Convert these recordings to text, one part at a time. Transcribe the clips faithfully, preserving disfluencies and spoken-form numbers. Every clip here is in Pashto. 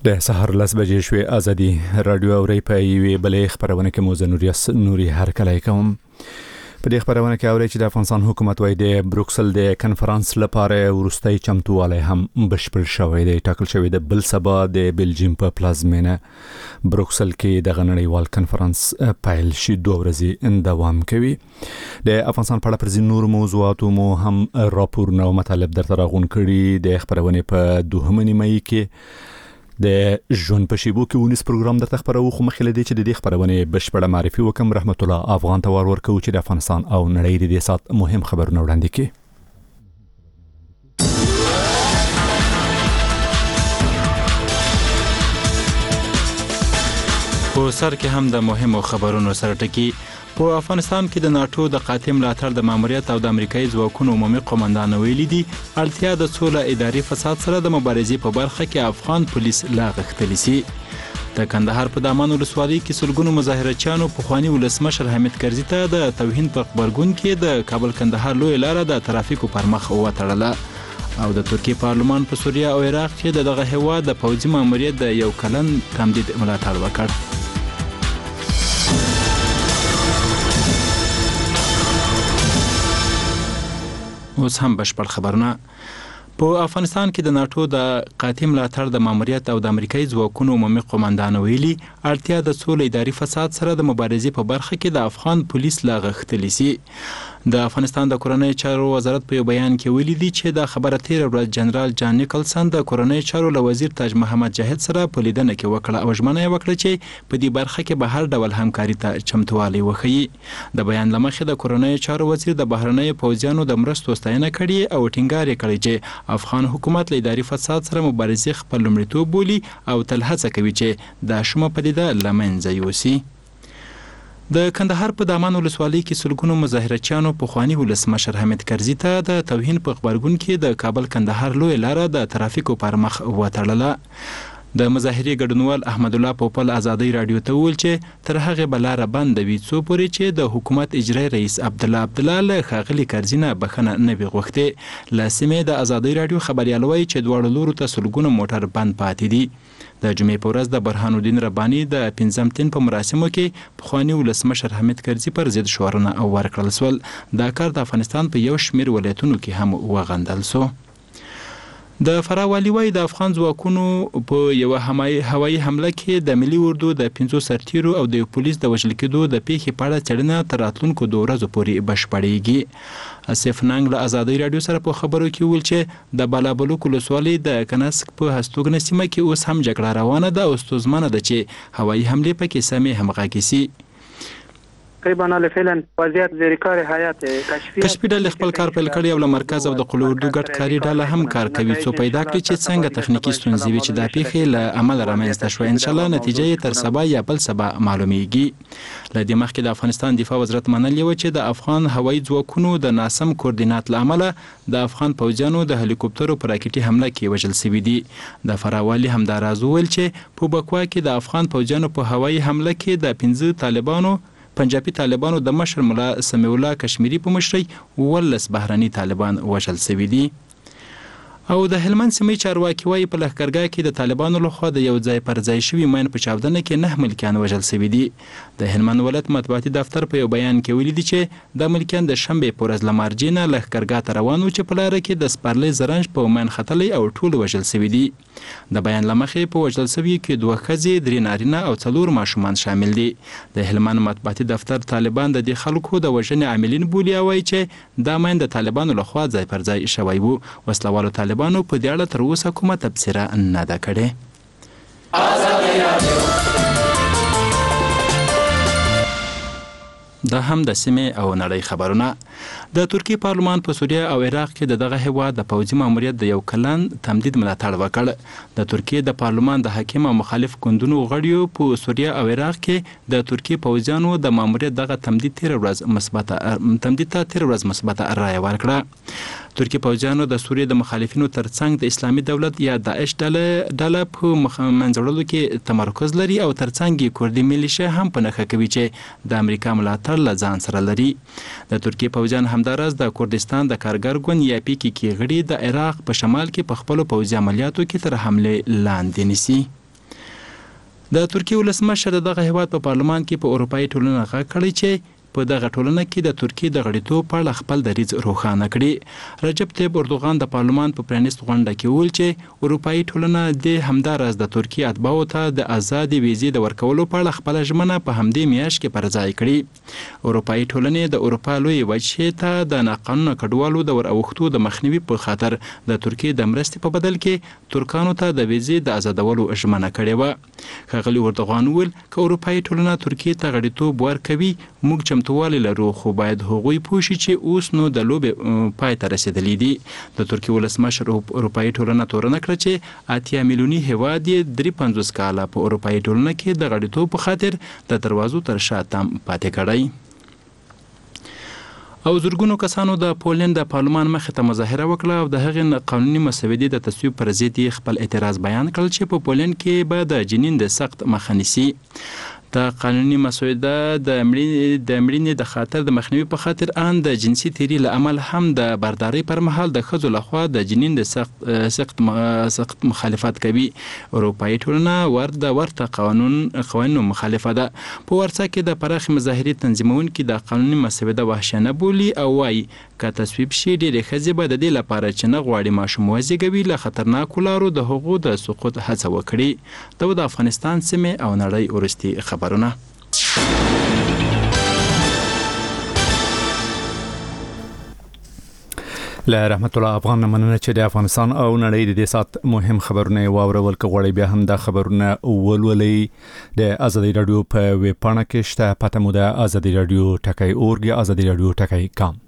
د سهار لس بجې شوې ازادي رادیو اوري په یوې بلې خبرونه کې موزه نوري نوري هر کله کوم په دې خبرونه کې اوري چې د افغانستان حکومت وايي د بروکسل د کنفرانس لپاره ورستۍ چمتووالی هم بشپړ شوی دی. ټاکل شوی د بل سبا د بلجیم په پلازمینه بروکسل کې د نړیوال کنفرانس پیل شي دوه ورځې دوام کوي. د افغانستان په اړه پر ځینو نور موضوعاتو مو هم راپورونه او مطالب درته راغون کړي. د خبرونه په دوهمه نیمه کې د ژوند په شیبو کې ونیس پروګرام درته خبرو خو مخکې لدی چې د دې خبرونه بشپړه معرفي وکم. رحمت الله افغان ته ور ورکو چې د افغانستان او نړۍ د سات مهم خبرونه وړاندې کړي. په سر کې هم د مهمو خبرونو سره ټکی. په افغانستان کې د ناتو د قاطع ملاتړ د ماموریت او د امریکایي ځواکونو عمومي قومندان ویلي دي اړتیا د سوله اداري فساد سره د مبارزې په برخه کې افغان پولیس لا غښتلی سي. د کندهار په دامان ولسوالۍ کې سلګونو مظاهرچیانو پخواني ولسمشر حمید کرزي ته د توهین په خبرګون کې د کابل کندهار لوی لاره د ترافیکو پر مخ وتړله. او د ترکیه پارلمان په سوریه او عراق کې د دغه هیواد د پوځي ماموریت د یو کلن تمدید ملاتړ وکړ. اوس هم بشپړ خبرونه. په افغانستان کې د ناتو د قاطع ملاتړ د ماموریت او د امریکایي ځواکونو عمومي قومندان ویلي اړتیا د سولې اداري فساد سره د مبارزې په برخه کې د افغان پولیس لا غښتلی سي. د افغانستان د کورنۍ چارو وزارت په یو بیان کې ویلي دي چې د خبره تیر ورځ جنرال جان نیکلسن د کورنۍ چارو له وزیر تاج محمد جاهد سره په لیدنه کې وکړه او ژمنه وکړه چې په دې برخه کې به هر ډول همکاري ته چمتووالی وښيي. د بیان له مخې د کورنۍ چارو وزیر د بهرنیو پوځیانو د مرستو ستاینه کړې او ټینګار یې کړی چې افغان حکومت له اداري فساد سره مبارزې خپل لومړیتوب بولي او تل هڅه کوي چې دا شومه پدیده له منځه یوسي. د کندهار په دامان ولسوالۍ کې سلګونو مظاهرچیانو پخواني ولسمشر حمید کرزي ته د توهین په خبرګون کې د کابل کندهار لوی لاره د ترافیکو پر مخ وتړله. د مظاهرې ګډونوال احمد الله پوپل ازادي رادیو ته ویل چې تر هغه بلاره بند وي څو پورې چې د حکومت اجرایي رئیس عبد الله عبد الله له ښاغلي کرزي نه بخښنه نه وي غوښتې. له سیمې د ازادي رادیو خبريال وایي چې دواړو لورو ته سلګونو موټر بند پاتې دي. د جمعې په ورځ د برهان الدین رباني د پنځم تین په مراسمو کې پخواني ولسمشر حمید کرزي پر ضد شعارونه ورکړل سول. دا کار د افغانستان په یو شمېر ولایتونو کې هم وغندل سو. د فراه والي وايي د افغان ځواکونو په یو هوایي حمله کې د ملي اردو د پنځو سرتیرو او د پولیس د وژل کېدو د پیښې په اړه څېړنه تر راتلونکو دوه ورځو پورې بشپړېږي. اسف ننګ له ازادي رادیو سره په خبرو کې ویل چې د بالابلوک ولسوالۍ د کنسک په هستوګنه سیمه کې اوس هم جګړه روانه ده او ستونزمنه ده چې هوایي حملې پکې سمې همغږې سي. تقریبا فعلا وضعیت زیر کار حیات کشفی کشفي ډلې خپل کار پیل کړی او له مرکز او د قلو اردو ګډ کاري ډله هم کار کوي څو پیدا کړي چې څنګه تخنیکی ستونزې وي چې د پیښې له عمل رامنځته شوه. ان شاء الله نتیجه یې تر سبا یا بل سبا معلومیږي. له دې مخکې د افغانستان دفاع وزارت منلې و چې د افغان هوایي ځواکونو د ناسم کوردینات له امله د افغان پوځیانو د هلیکوپټرو په راکټي حمله کې وژل شوي دي. د فراه والي همدا راز وویل چې په بکوا کې د افغان پوځیانو په هوایي حمله کې د پنځه طالبانو پنجابي طالبانو د مشر ملا سمیع الله کشمیری په مشرۍ ولس بهرني طالبان وژل شوي دي. او د هلمند سیمې چارواکي وايي په لښکرګاه کې د طالبانو لخوا د یو ځای پر ځای شوي ماین په چاودنه کې نه ملکیان وژل شوي دي. د هلمند ولایت مطبوعاتي دفتر په یو بیان کې ویلي دي چې د ملکیان د شنبې په ورځ له مارجې نه لښکرګاه ته روان وو چې په لاره کې د سپرلۍ زرنج په ماین ختلی او ټول وژل شوي دي. د بیان له مخې په وژل شوي کې دوه ښځې درې نارینه او څلور ماشومان شامل دي. د هلمند مطبوعاتي دفتر طالبان د دې خلکو د وژنې عاملین بولي او وایي چې دا ماین د طالبانو لخوا ځای پر ځای شوی وو. وسلوالو طالبانو په دې اړه تر اوسه کومه تبصره نه ده کړې. دا هم د سیمې او نړۍ خبرونه. د ترکیه پارلمان په سوریه او عراق کې د دغه هیواد د پوځي ماموریت د یو کلن تمدید ملاتړ وکړ. د ترکیه د پارلمان د حاکم او مخالف ګوندونو غړیو په سوریه او عراق کې د ترکیه پوځیانو د ماموریت دغه تمدید تیر ورځ مثبته تمدید ته تیر ورځ مثبته رایه ورکړه. ترکیه پوځیانو د سوریې د مخالفینو ترڅنګ د اسلامي دولت یا داعش ډله ډله په منځوړلو کې تمرکز لري او ترڅنګ کوردي میلیشیا هم په نښه کوي چې د امریکا ملاتړ له ځان سره لري. د ترکیه پوځیان همداراز د کوردستان د کارګر ګوند یا پی کې کې غړي د عراق په شمال کې په خپلو پوځي عملیاتو کې تر حمله لاندې نیسي. د ترکیه ولسمشر دغه هیواد په پارلمان کې په اروپאי ټولنه غږ کړی چې په دغه ټولنه کې د ترکیه د غړیتوب په اړه خپل دریځ روښانه کړي. رجب طیب اردوغان د پارلمان په پرانیست غونډه کې وویل چې اروپאי ټولنه د همدارس د ترکیه اتباعو ته د آزادې ویزې د ورکولو په اړه خپل ژمنه په همدې میاشت کې پر ځای کړي. اروپאי ټولنې د اروپا لوی وجهې ته د ناقانونه کډوالو د ور اوښتو د مخنیوي په خاطر د ترکیه د مرستې په بدل کې ترکانو ته د ویزې د آزادولو ژمنه کړې وه. ښاغلي اردوغان وویل که اروپאי ټولنه ترکیه ته غړیتوب ورکوي موږ چمتووالی لرو، خو باید هغوی پوه شي چې اوس نو د لوبې پای ته رسېدلی دي. د ترکیه ولسمشر اروپאי ټولنه تورنه کړه چې اتیا میلیوني هیواد یې درې پنځوس کاله په اروپאי ټولنه کې د غړیتوب په خاطر د دروازو تر شا تم پاتې کړی. او زرګونو کسانو د پولند د پارلمان مخې ته مظاهره وکړه او د هغې قانوني مسودې د تصویب پر ضد خپل اعتراض بیان کړل چې په پولند کې به د جنین د سخت مخه نیسي. د قانوني مسوده د مړینې د مړینې د خاطر د مخنیوي په خاطر ان د جنسي تیری له امل هم د برداري پر مهال د ښځو لخوا د جنین د سخت سخت سخت مخالفت کوي. اروپאי ټولنه ورته ورته قانون قوانینو مخالفه ده. په ورڅا کې د پراخ مظاهرې تنظیمونکي د قانوني مسوده وحشیانه بولي او وايي که تصویب شي ډېرې ښځې به د دې لپاره چې نه غواړي ماشوم وزېږوي له خطرناکو لارو د هغو د سقوط هڅه وکړي. دا د افغانستان سیمې او نړۍ وروستي خبرونه. له رحمت الله افغان مننه چې د افغانستان او نړۍ د دې سات مهم خبرونه واورول کغړی بیا هم د خبرونه ولولې د ازادي رادیو په ویب پاڼه کې شته پته مو د ازادي رادیو ټکای اورګ ازادي رادیو ټکای کام.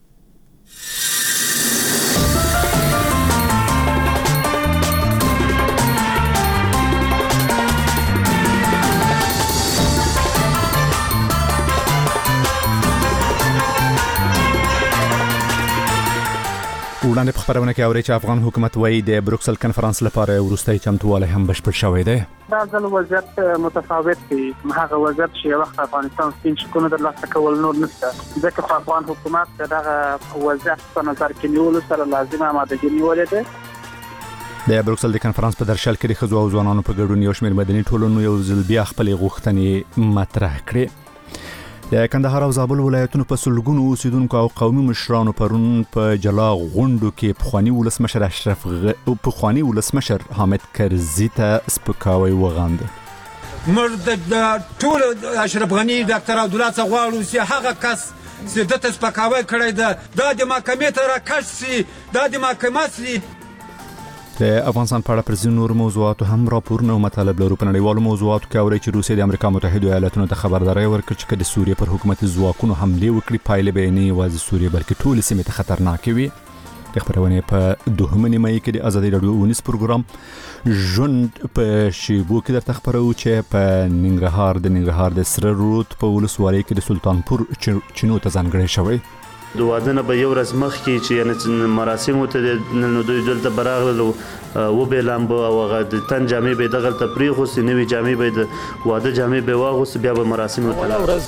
وړاندې په خبرونه کې اوري چې افغان حکومت وايي د بروکسل کنفرانس لپاره وروستۍ چمتووالی هم بشپړ شوی دی. دا ځل وضعیت متفاوت دی. هغه وضعیت چې یو وخت افغانستان سپین شکونه د لاسه کول نور نشته، ځکه په افغان حکومت دغه وضعیت په نظر کې نیولو سره لازمه آمادګي نیولې ده. د بروکسل د کنفرانس په درشل کې د ښځو او ځوانانو په ګډون یو شمېر مدني ټولنو یو ځل بیا خپلې غوښتنې مطرح کړې. د کندهار او زابل ولایتونو په سلګونو اوسیدونکو او قومي مشرانو پرون په جلا غونډو کې پخوانی ولسمشر اشرف غ... پخوانی ولسمشر حامد کرزي ته سپکاوی وغاند. موږ د ټول اشرف غنی ډاکټر عبدالله څغواړو چې هغه کس چې د تسپکاوی کړی ده د محکمې ته راکش سي د محکمې سي. د افغانستان په اړه پر ځینو نور موضوعاتو هم راپورونه او مطالب لرو. په نړیوالو موضوعاتو کې اوري چې روسیه د امریکا متحده ایالاتونو ته خبرداري ورکړه چې د سوریې پر حکومتي ځواکونو حمله وکړي پایلې به نه یوازې سوریې بلکې ټول سیمې ته خطرناک وي. د خبرونه په دوهمه نیمه کې د ازادي رادیو ونیس پروګرام ژوند په شیبو کې درته خبرو چې په ننګرهار د ننګرهار د سره رود په ولسوالۍ کې د سلطانپور چینو ته ځانګړی شوی. د واده نه به یو ورځ مخکې چې یعنې مراسمو ته نو دوی دلته براغلل او به لامبو او هغه د تن جامې به دغلته پریخوسي نوې جامې به د واده جامې به واغوسي بیا به مراسمو ته.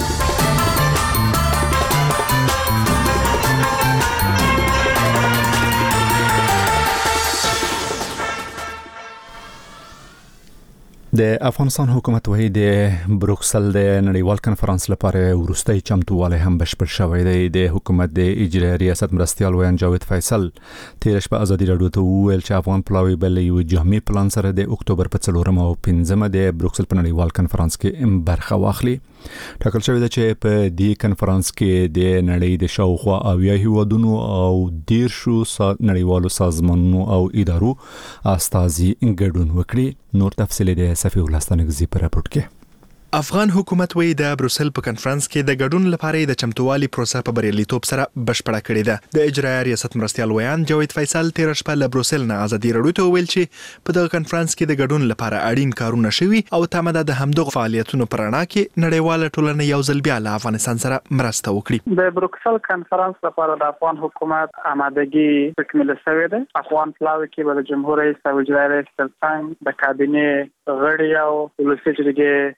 د افغانستان حکومت وایي د بروکسل د نړیوال کنفرانس لپاره وروستۍ چمتووالی هم بشپړ شوی دی. د حکومت د اجرایي ریاست مرستیال ویان جاوید فیصل تیر شپه ازادي رادیو ته وویل چې افغان پلاوی بل یو جامع پلان سره د اکتوبر په څلورمه او پنځمه د بروکسل په نړیوال کنفرانس کې برخه واخلي. ټاکل شوی دی چې په دې کنفرانس کې د نړۍ د شاوخوا اویا هیوادونو او دیرشو نړیوالو سازمانونو او ادارو استازي ګډون وکړي. نور تفصیل د صفی الله ستانګزي په راپورټ کې. افغان حکومت وی د بروسل په کنفرانس کې د ګډون لپاره د چمتووالي پروسه په بریالیتوب سره بشپړه کړې ده. د اجرایي ریاست مرستیال ویان جاوید فیصل تیر شپه له بروسل نه ازادي رادیو ته ویل چې په دغه کنفرانس کې د ګډون لپاره اړین کارونه شوي او تمه ده د همدغه فعالیتونو پر اړه کې نړیواله ټولنه یو ځل بیا له افغانستان سره مرسته وکړي. د بروکسل کنفرانس لپاره د افغان حکومت آمادګي تکمیل شوې ده. افغان پلاوی کې بل جمهور رئیس او اجرایي رئیس ترڅنګ د کابینې غړي او ولسي جرګې یو ځای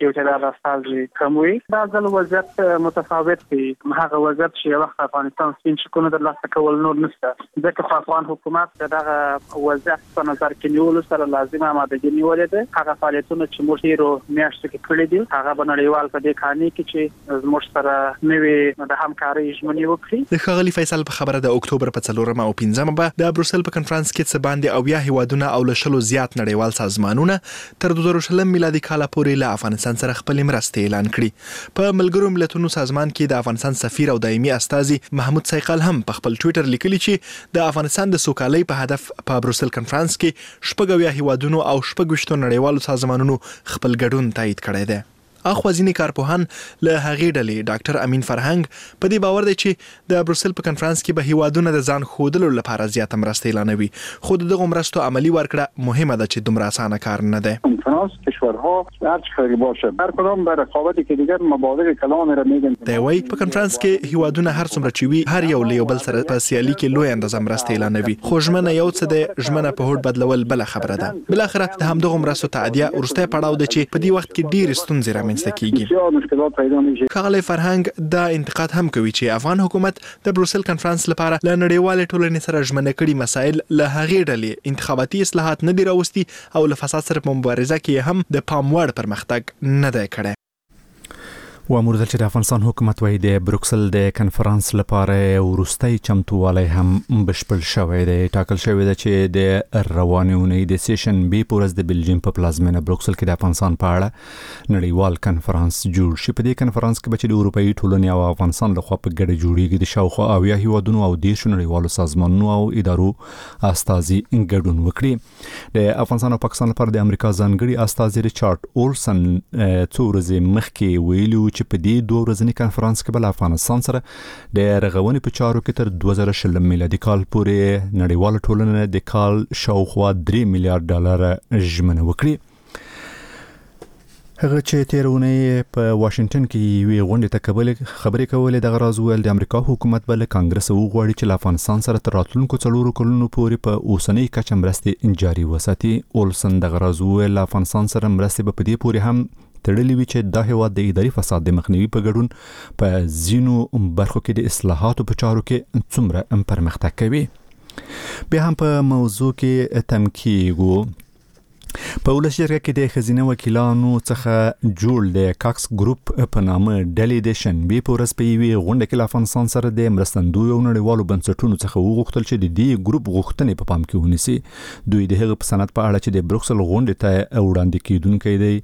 هغه استازي کم وي. دا ځل وضعیت متفاوت دی. هغه وضعیت چې وخت افغانستان سپین شکونه د لاسته کول نور نشته، ځکه خو افغان حکومت دغه وضعیت په نظر کې نیولو سره لازمه آمادګي نیولې ده. هغه فعالیتونه چې موږ یې رو میاشتو کې کړی دي هغه به نړیوال په دې کاني کې چې زموږ سره نوې د همکارۍ ژمنې وکړي. د ښاغلي فیصل په خبره د اکتوبر په څلورمه او پنځمه به د بروسل په کنفرانس کې څه باندې اویا هیوادونه او له شلو زیات نړیوال سازمانونه تر دوه زره شلم میلادي کال پورې له افغانستان سره خپل مرستې اعلان کړي. په ملګرو ملتونو سازمان کې د افغانستان سفیر او دایمي استازي محمود سیقل هم په خپل ټوئیټر لیکلي چې د افغانستان د سوکالۍ په هدف په بروسل کنفرانس کې شپږ اویا هیوادونو او شپږ ویشتو نړیوالو سازمانونو خپل ګډون تایید کړی دی. اخوازینی کارپوهان له هغې ډلې ډاکټر امین فرهنګ په دې باور دی چې د بروسل په کنفرانس کې به هیوادونه د ځان ښودلو لپاره زیاته مرسته اعلانوي، خو دغه مرستو عملی ورکړه مهمه ده چې دومره اسانه کار نه دی. کنفرانس کشورها هر چقدر باشه هر کدام به رقابتی که دیگر مبالغ کلان را میگن. دی وايي په کنفرانس کې هیوادونه هر څومره چې وي هر یو له یو بل سره په سیالي کې لوی اندازه مرسته اعلانوي، خو ژمنه یو څه دی، ژمنه په هوډ بدلول بل خبره ده. بل اخر د همدغه مرستو تعدیه ورسته پړاو دی چې په دې وخت کې ډیر ستونزې رامنځته کیږي. مشکلات پیدا میشه. ښاغلی فرهنګ دا انتقاد هم کوي چې افغان حکومت د بروسل کنفرانس لپاره له نړیوالې ټولنې سره ژمنه کړي مسایل له هغې ډلې انتخاباتي اصلاحات نه دي راوستي او له فساد سره په مبارزه کې هم د پام وړ پرمختګ نه دی کړی. و امروز چې د افغانستان حکومت وایي د بروکسل د کنفرانس لپاره وروستۍ چمتووالی هم بشپړ شوی دی. ټاکل شوی دی چې د روانې اونۍ د سیشن بي په ورځ د بلجیم په پلازمینه بروکسل کې د افغانستان په اړه نړیوال کنفرانس جوړ شي. په دې کنفرانس کې به چې د اروپایي ټولنې او افغانستان لخوا په ګډه جوړیږي د شاوخوا اویا هیوادونو او دېرشو نړیوالو سازمانونو او ادارو استازي ګډون وکړي. د افغانستان او پاکستان لپاره د امریکا ځانګړي استازي ریچارډ اولسن څو ورځې مخکې ویلي چې په دې دوه ورځني کنفرانس کې بل افغانستان سره د رغونې په چارو کې تر دوه زره شلم میلادي کال پورې نړیواله ټولنه د کال شاوخوا درې میلیارډ ډالر ژمنه وکړي. هغه چې تیرونه په واشنگټن کې وی غونډه تکبل خبرې کولې د غراز ویل د امریکا حکومت بل کانګرس وغواړي چې افغانستان سره تر راتلونکو څلورو کلونو پورې په اوسنۍ کچه مرستې جاري وساتي. اولسن د غراز ویل افغانستان سره مرستې په دې پورې هم تړلې وی چې د هیواد د اداري فساد د مخنیوي په ګډون په زینو برخو کې د اصلاحاتو په چارو کې څومره پرمختګ کوي. بیا هم په موضوع کې تمکیږو. په ولس جرګه کې د خزینه وکیلانو څخه جوړ د کاکس ګروپ په نامه ډلې د شنبه په ورځ په یوې غونډه کې افغانستان سره د مرستندوی او نړیوالو بنسټونو څخه وغوښتل چې د دې ګروپ غوښتنې په پام کې ونیسي. دوی د هغه په سند په اړه چې د بروکسل غونډې ته وړاندې کیدونکي دی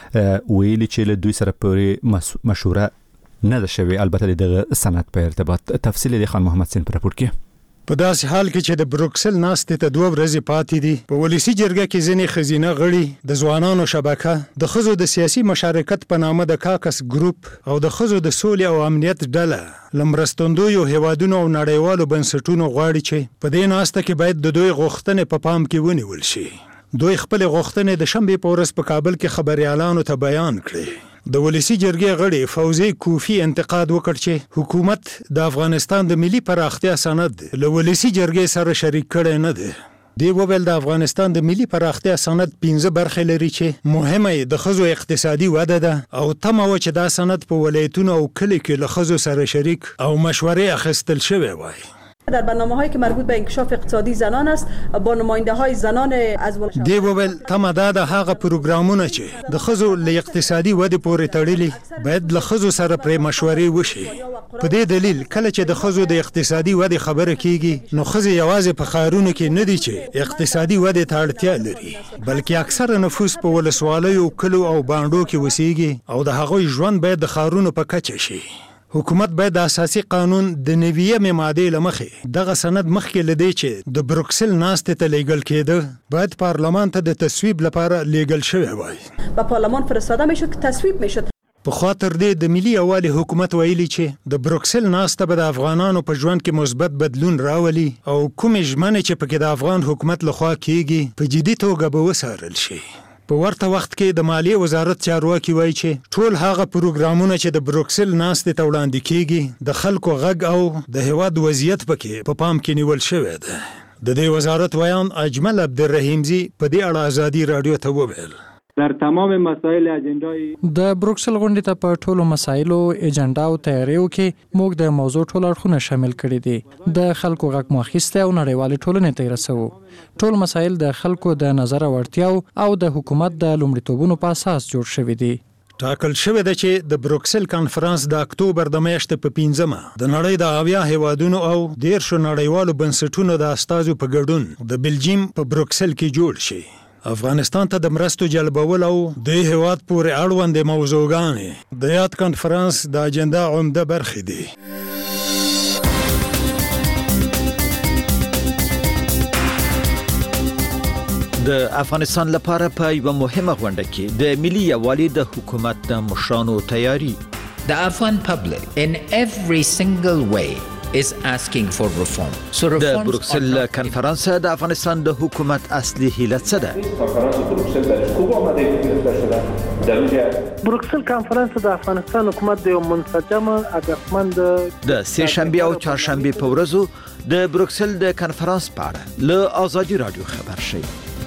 ویلي چې له دوی سره پورې مشوره نه ده شوې. البته د سند په ارتباط تفصیل د خان محمد سین پر راپور کې. په داسې حال کې چې د بروکسل ناستې ته دوه ورځې پاتې دي، په ولسی جرګه کې ځینې خزینه غړي د ځوانانو شبکه د خزو د سیاسي مشارکت په نامه د کاکس ګروپ او د خزو د سولې او امنیت ډله لمرستندویو هیوادونو او نړیوالو بنسټونو غواړي چې په دې ناسته کې باید د دوی غوښتنې په پام کې ونیول شي. دوی خپل غوښتنې د شنبه په ورځ په کابل کې خبريالانو ته بیان کړې. د ولسی جرګې غړي فوزي کوفی انتقاد وکړ چې حکومت د افغانستان د ملي پراختیا سند له ولسی جرګې سره شریک کړي نه دي. دی وویل د افغانستان د ملي پراختیا سند پنځه برخې لري چې مهمه د خزو اقتصادي وده ده او تمه و چې دا سند په ولایتونو او کلی کې له خزو سره شریک او مشورې اخیستل شوی وای. در برنامه‌هایی که مربوط به انکشاف اقتصادی زنان است با نماینده‌های زنان از ولایت دی وویل تمه دا د هغه پروګرامونه چې د خزو له اقتصادي ودې پورې تړلي باید له خزو سره پرې مشورې وشي. په دې دلیل کله چې د خزو د اقتصادي ودې خبره کیږي نو خزې یوازې په ښارونو کې نه دي چې اقتصادي ودې ته اړتیا لري، بلکې اکثره نفوس په ولسوالیو کلو او باندو کې وسیږي او د هغوی ژوند باید د ښارونو په کچه شي. حکومت باید د اساسي قانون د نویمې ماده لمخې دغه سند مخکې لدی چې د بروکسل ناستې ته لیږل کېده باید پارلمان ته د تصویب لپاره لیږل شوی وای. به پارلمان فرستاده میشد که تصویب میشد. په خاطر دې د ملي یوالي حکومت ویلي چې د بروکسل ناسته به د افغانانو په ژوند کې مثبت بدلون راولي او کومې ژمنې چې پکې د افغان حکومت لخوا کیږي په جدي توګه به وڅارل شي. په ورته وخت کې د مالیې وزارت چارواکي وایي چې ټول هغه پروګرامونه چې د بروکسل ناستې ته وړاندې کیږي د خلکو غږ او د هیواد وضعیت پکې په پام کې نیول شوی ده. د دې وزارت ویان اجمل عبدالرحیمزي په دې اړه ازادي رادیو ته وویل. در تمام مسائل اجندای د بروکسل غونډې ته په ټولو مسایلو اجنډا او تیاریو کې موږ د موضوع ټول اړخونه شامل کړي دي. د خلکو غږ مو اخیستی او نړیوالې ټولنې ته یې رسوو. ټول مسایل د خلکو د نظر او اړتیاو او د حکومت د لومړیتوبونو په اساس جوړ شوي دي. ټاکل شوې ده چې د بروکسل کانفرنس د اکتوبر د میاشتې په پنځمه د نړۍ د اویا هیوادونو او دیرشو نړیوالو بنسټونو د استازو په ګډون د بلجیم په بروکسل کې جوړ شي. افغانستان ته د مرستو جلبول او د هیواد پورې اړوند موضوعګانې د یاد کانفرنس د اجنډا عمده برخې دي. د افغانستان لپاره په یو مهمه غونډه کې د ملي یووالي د حکومت د مشرانو تیاری. The Afghan public in every single way is asking for reform. So reforms د بروکسل کانفرنس د افغانستان د حکومت اصلي هیله څه ده؟ بروکسل کانفرنس د افغانستان حکومت د منسجم هدفمند د سه شنبه او چهارشنبه په ورځو د بروکسل د کانفرنس په اړه له آزادي رادیو خبر شي.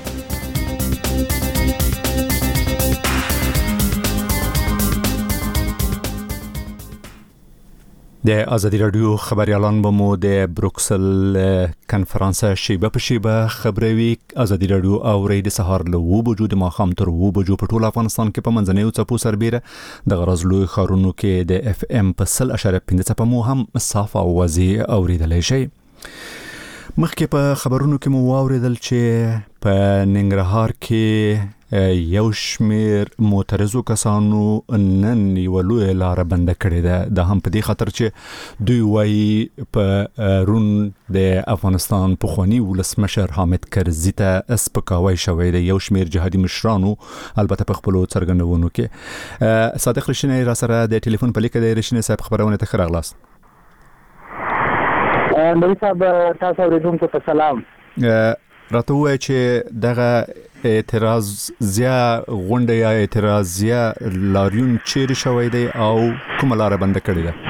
د ازادي رادیو خبريالان به مو د بروکسل کنفرانس شیبه په شیبه خبروي. ازادي رادیو اوري د سهار له و بجو د ماخام تر و بجو په ټول افغانستان کې په منځنیو څپو سربېره د غرض لوی خارونو کې د اف ام په صل اشاره پنځه څپه مو هم صافه او وزي اوریدلای شي. مخکې په خبرونو کې مو واوریدل چې په ننګرهار کې یو شمیر معترضو کسانو نن یو لوی لار بند کړې ده. د هم په دې خاطر چې دوی وايي په رون د افغانستان پخوانی ولسمشر حامد کرزي ته سپکاوی شوی دی. یو شمیر جهادي مشرانو البته په خپل څرګندونو کې صادق رشینی را سره د ټلیفون په لیکه د رشینی صاحب خبرونه ته خراغلاست. نو صاحب تاسو ورته په سلام راته وای چې دغه اعتراض زیا غونډه یا اعتراض زیا لاریون چیرې شوی دی او کومه لار بند کړې ده؟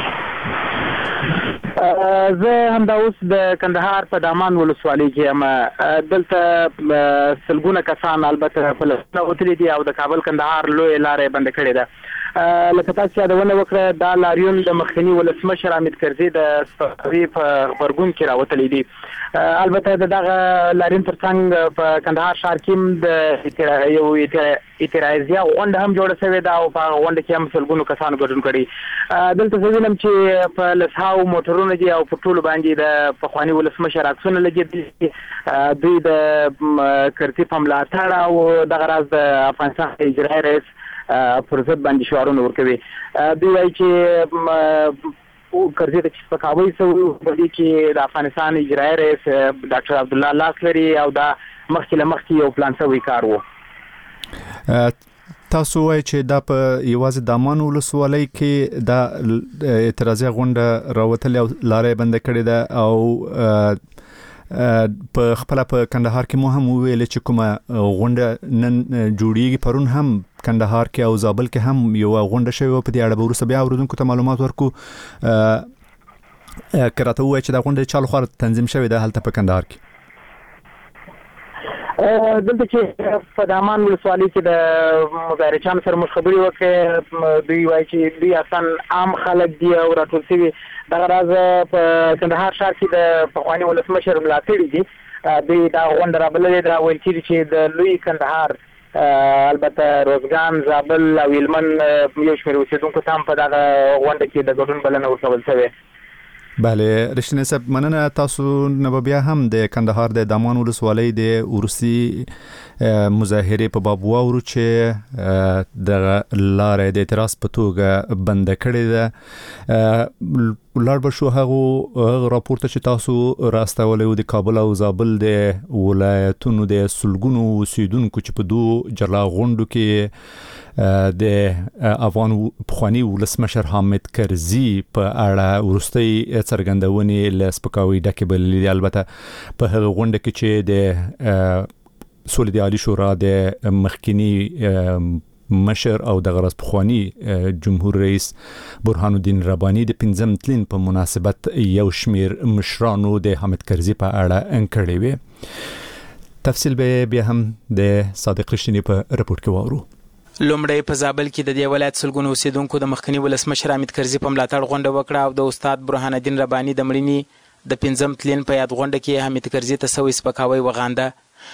زه همدا اوس د کندهار په دامان ولسوالۍ کې یم. دلته سلګونه کسان البته په لسنه وتلي دي او د کابل کندهار لوی لارې بند کړې ده. لکه تاسو یادونه وکړه دا لاریون د مخکنی ولسمشر حامد کرزي د سپکاوي په خبرګون کې راوتلی دي. البته دغه لاریون ترڅنګ په کندهار ښار کې د یو اعتراضیه غونډه هم جوړه شوې ده او په غونډه کې هم سلګونو کسانو ګډون کړی. دلته زه وینم چې په لسهاو موټرونه دي او په ټولو باندې د پخواني ولسمشر عکسونه لګېدلي. دوی د کرزي په ملاتړ او دغه راز د افغانستان اجرایي رئیس پر ضد باندې شعارونه ورکوي. دوی وایي چې کرزي ته سپکاوی شوی په دې کې د افغانستان اجرایي رئیس ډاکټر عبدالله لاس لري او دا مخکې له مخکې یو پلان شوی کار و. تاسو وایي چې دا په یوازې دامان ولسوالۍ کې دا اعتراضي غونډه راوتلې او لارې بند کړې ده او په خپل په کندهار کې مو هم ویل چې کومه غونډه نن جوړیږي. پرون هم کندهار کې او زابل کې هم یو غونډه شوی په دې اړه به وروسته بیا اوریدونکو ته معلومات ورکو. کراته وایي چې دا غونډه چا لخوا تنظیم شوې ده هلته په کندهار کې؟ دلته چې په دامان ولسوالۍ کې د مظاهرچیانو سره موږ خبرې وکړې. دوی وایي چې دوی اصلا عام خلک دي او راټول شوي. دغه راز په کندهار ښار کې د پخواني ولسمشر ملاتړي دي. دوی دا غونډه رابللې ده. ویل کېږي چې د لوی کندهار البته روزګان، زابل او هلمند یو شمېر اوسېدونکو ته هم په دغه غونډه کې د ګډون بلنه ورکول شوې. بله رشتنه صاحب مننه. تاسو نو بیا هم د کندهار د دامان ولسوالۍ د ورسي مظاهره په باب واورو چې د لارې د اعتراض په توګه بند کړې ده. ولر به شو هغه راپورته چې تاسو راستولې د کابل او زابل د ولایتونو د سلګونو اوسیدونکو چې په دوه جلا غونډو کې د افغان پخوانی ولسمشر حامد کرزي په اړه ورستي څرګندونې له سپکاوي ډکه بللې. البته په هغه غونډه کې چې د سولې د عالی شورا د مخکنی مشر او د غرض پخوانی جمهور رئیس برهان الدین ربانی د پنځم تلین په مناسبت یو شمیر مشرانو د حامد کرزي په اړه انکړې وي. تفصیل به بیا هم د صادق رښتینی په رپورت کې واورو. لومړی په زابل کې د دې ولایت سلګونو اوسیدونکو د مخکنی ولسمشر حامد کرزي په ملاتړ غونډه وکړه او د استاد برهان الدین رباني د مړینې د پنځم تلین په یاد غونډه کې حامد کرزي ته سوي سپکاوی وغانده.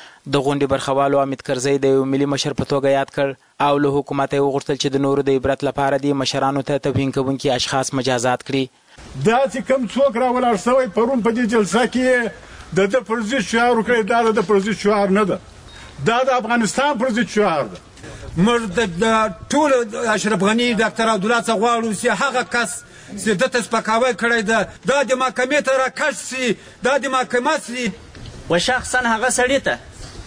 د غونډې برخوالو حامد کرزي د یو ملي مشر په توګه یاد کړ او له حکومت یې وغوښتل چې د نورو د عبرت لپاره د مشرانو ته توهین کوونکي اشخاص مجازات کړي. دا چې کوم څوک راولاړ شوی پرون په دې جلسه کې د د پرزي شعار وکړي، دا د پرزي شعار نه ده، دا د افغانستان پرزي شعار ده. موږ د ټول اشرف غنی ډاکټر عبدالله څخه غواړو چې هغه کس چې دته سپکاوی کړی ده دا د محکمې ته راکش سي، دا د محکمه سي. و شخصا هغه سړي ته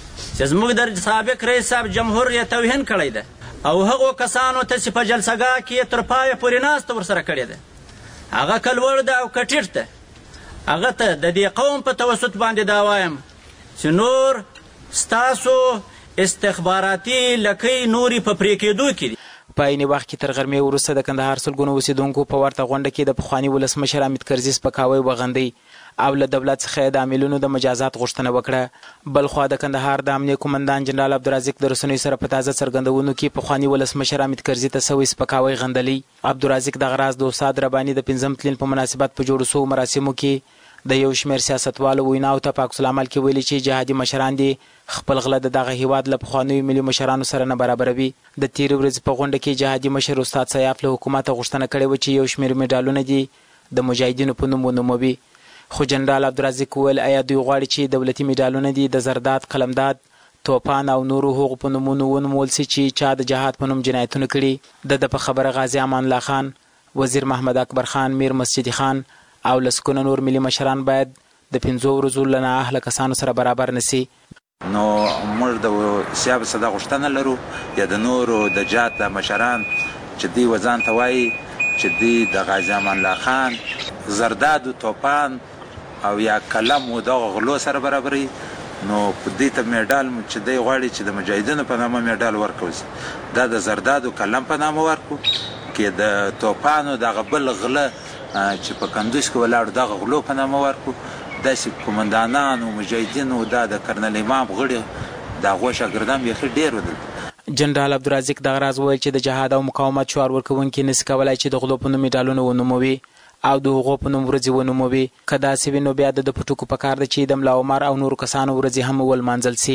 چې زموږ د سابق رئیس صاحب جمهور یې توهین کړی ده او هغو کسانو ته چې په جلسهګاه کې تر پایه پورې ناسته ورسره کړې ده، هغه که لوړ ده او که ټیټ ده، هغه ته د دې قوم په توسط باندې دا وایم چې نور ستاسو استخباراتي لکۍ نوري په پرې کېدو کې دي. په عین وخت کې تر غرمې وروسته د کندهار سلګونو اوسیدونکو په ورته غونډه کې د پخواني ولسمشر حامد کرزي سپکاوی وغندی او له دولت څخه د عاملونو د مجازات غوښتنه وکړه. بلخوا د کندهار د امنیه قومندان جنرال عبدالرازق د رسنیو سره په تازه څرګندونو کې پخواني ولسمشر حامد کرزي ته سوي سپکاوی غندلی. عبدالرازق دغه راز د استاد رباني د پنځم تلین په مناسبت په جوړو سوو مراسمو کې د یو شمېر سیاستوالو ویناو ته په عکس العمل کې ویلي چې جهادي مشران دي خپل غله د دغه هیواد له پخوانیو ملي مشرانو سره نه برابروي. د تېرې ورځې په غونډه کې جهادي مشر استاد سیاف له حکومته غوښتنه کړې وه چې یو شمېر میډالونه دي د مجاهدینو په نوم ونوموي، خو جنرال عبدالرازق وویل ایا دوی غواړي چې دولتي میډالونه دي د زرداد، قلمداد، توپان او نورو هغو په نومونو ونومول سي چې چا د جهاد په نوم جنایتونه کړي. د ده په خبره غازي امان الله خان، وزیر محمد اکبر خان، میر مسجدي خان او لسکونه نور ملي مشران باید د پنځو ورځو له نااهله کسانو سره برابر نسی. نو موږ د سیاب صدا غوښتنه لرو یا د نورو د جات د مشران چې دوی وځان ته وایي چې دوی د غازي امان الله خان، زرداد و توپان او یا کلم و دغه غلو سره برابري، نو په دې ته میډال چې دوی غواړي چې د مجاهدینو په نامه میډال ورکړل سي، دا د زرداد و کلم په نامه ورکړو، کې د توپانو دغه بل غله چې په کندوز کې ولاړو دغه غلو په نامه ورکړو. داسې قومندانان او مجاهدین او دا د کرنل امام غړي د هغو شاګردان بیخي ډېر ودل. جنرال عبدالرازق دغه راز وویل چې د جهاد او مقاومت شعار ورکوونکي نسي کولی چې د غلو په نوم میډالونه ونوموي او د هغو په نوم ورځې ونوموي. که داسې وي نو بیا د ده په ټکو پکار ده چې د ملا عمر او نورو کسانو ورځې هم ولمانځل سي.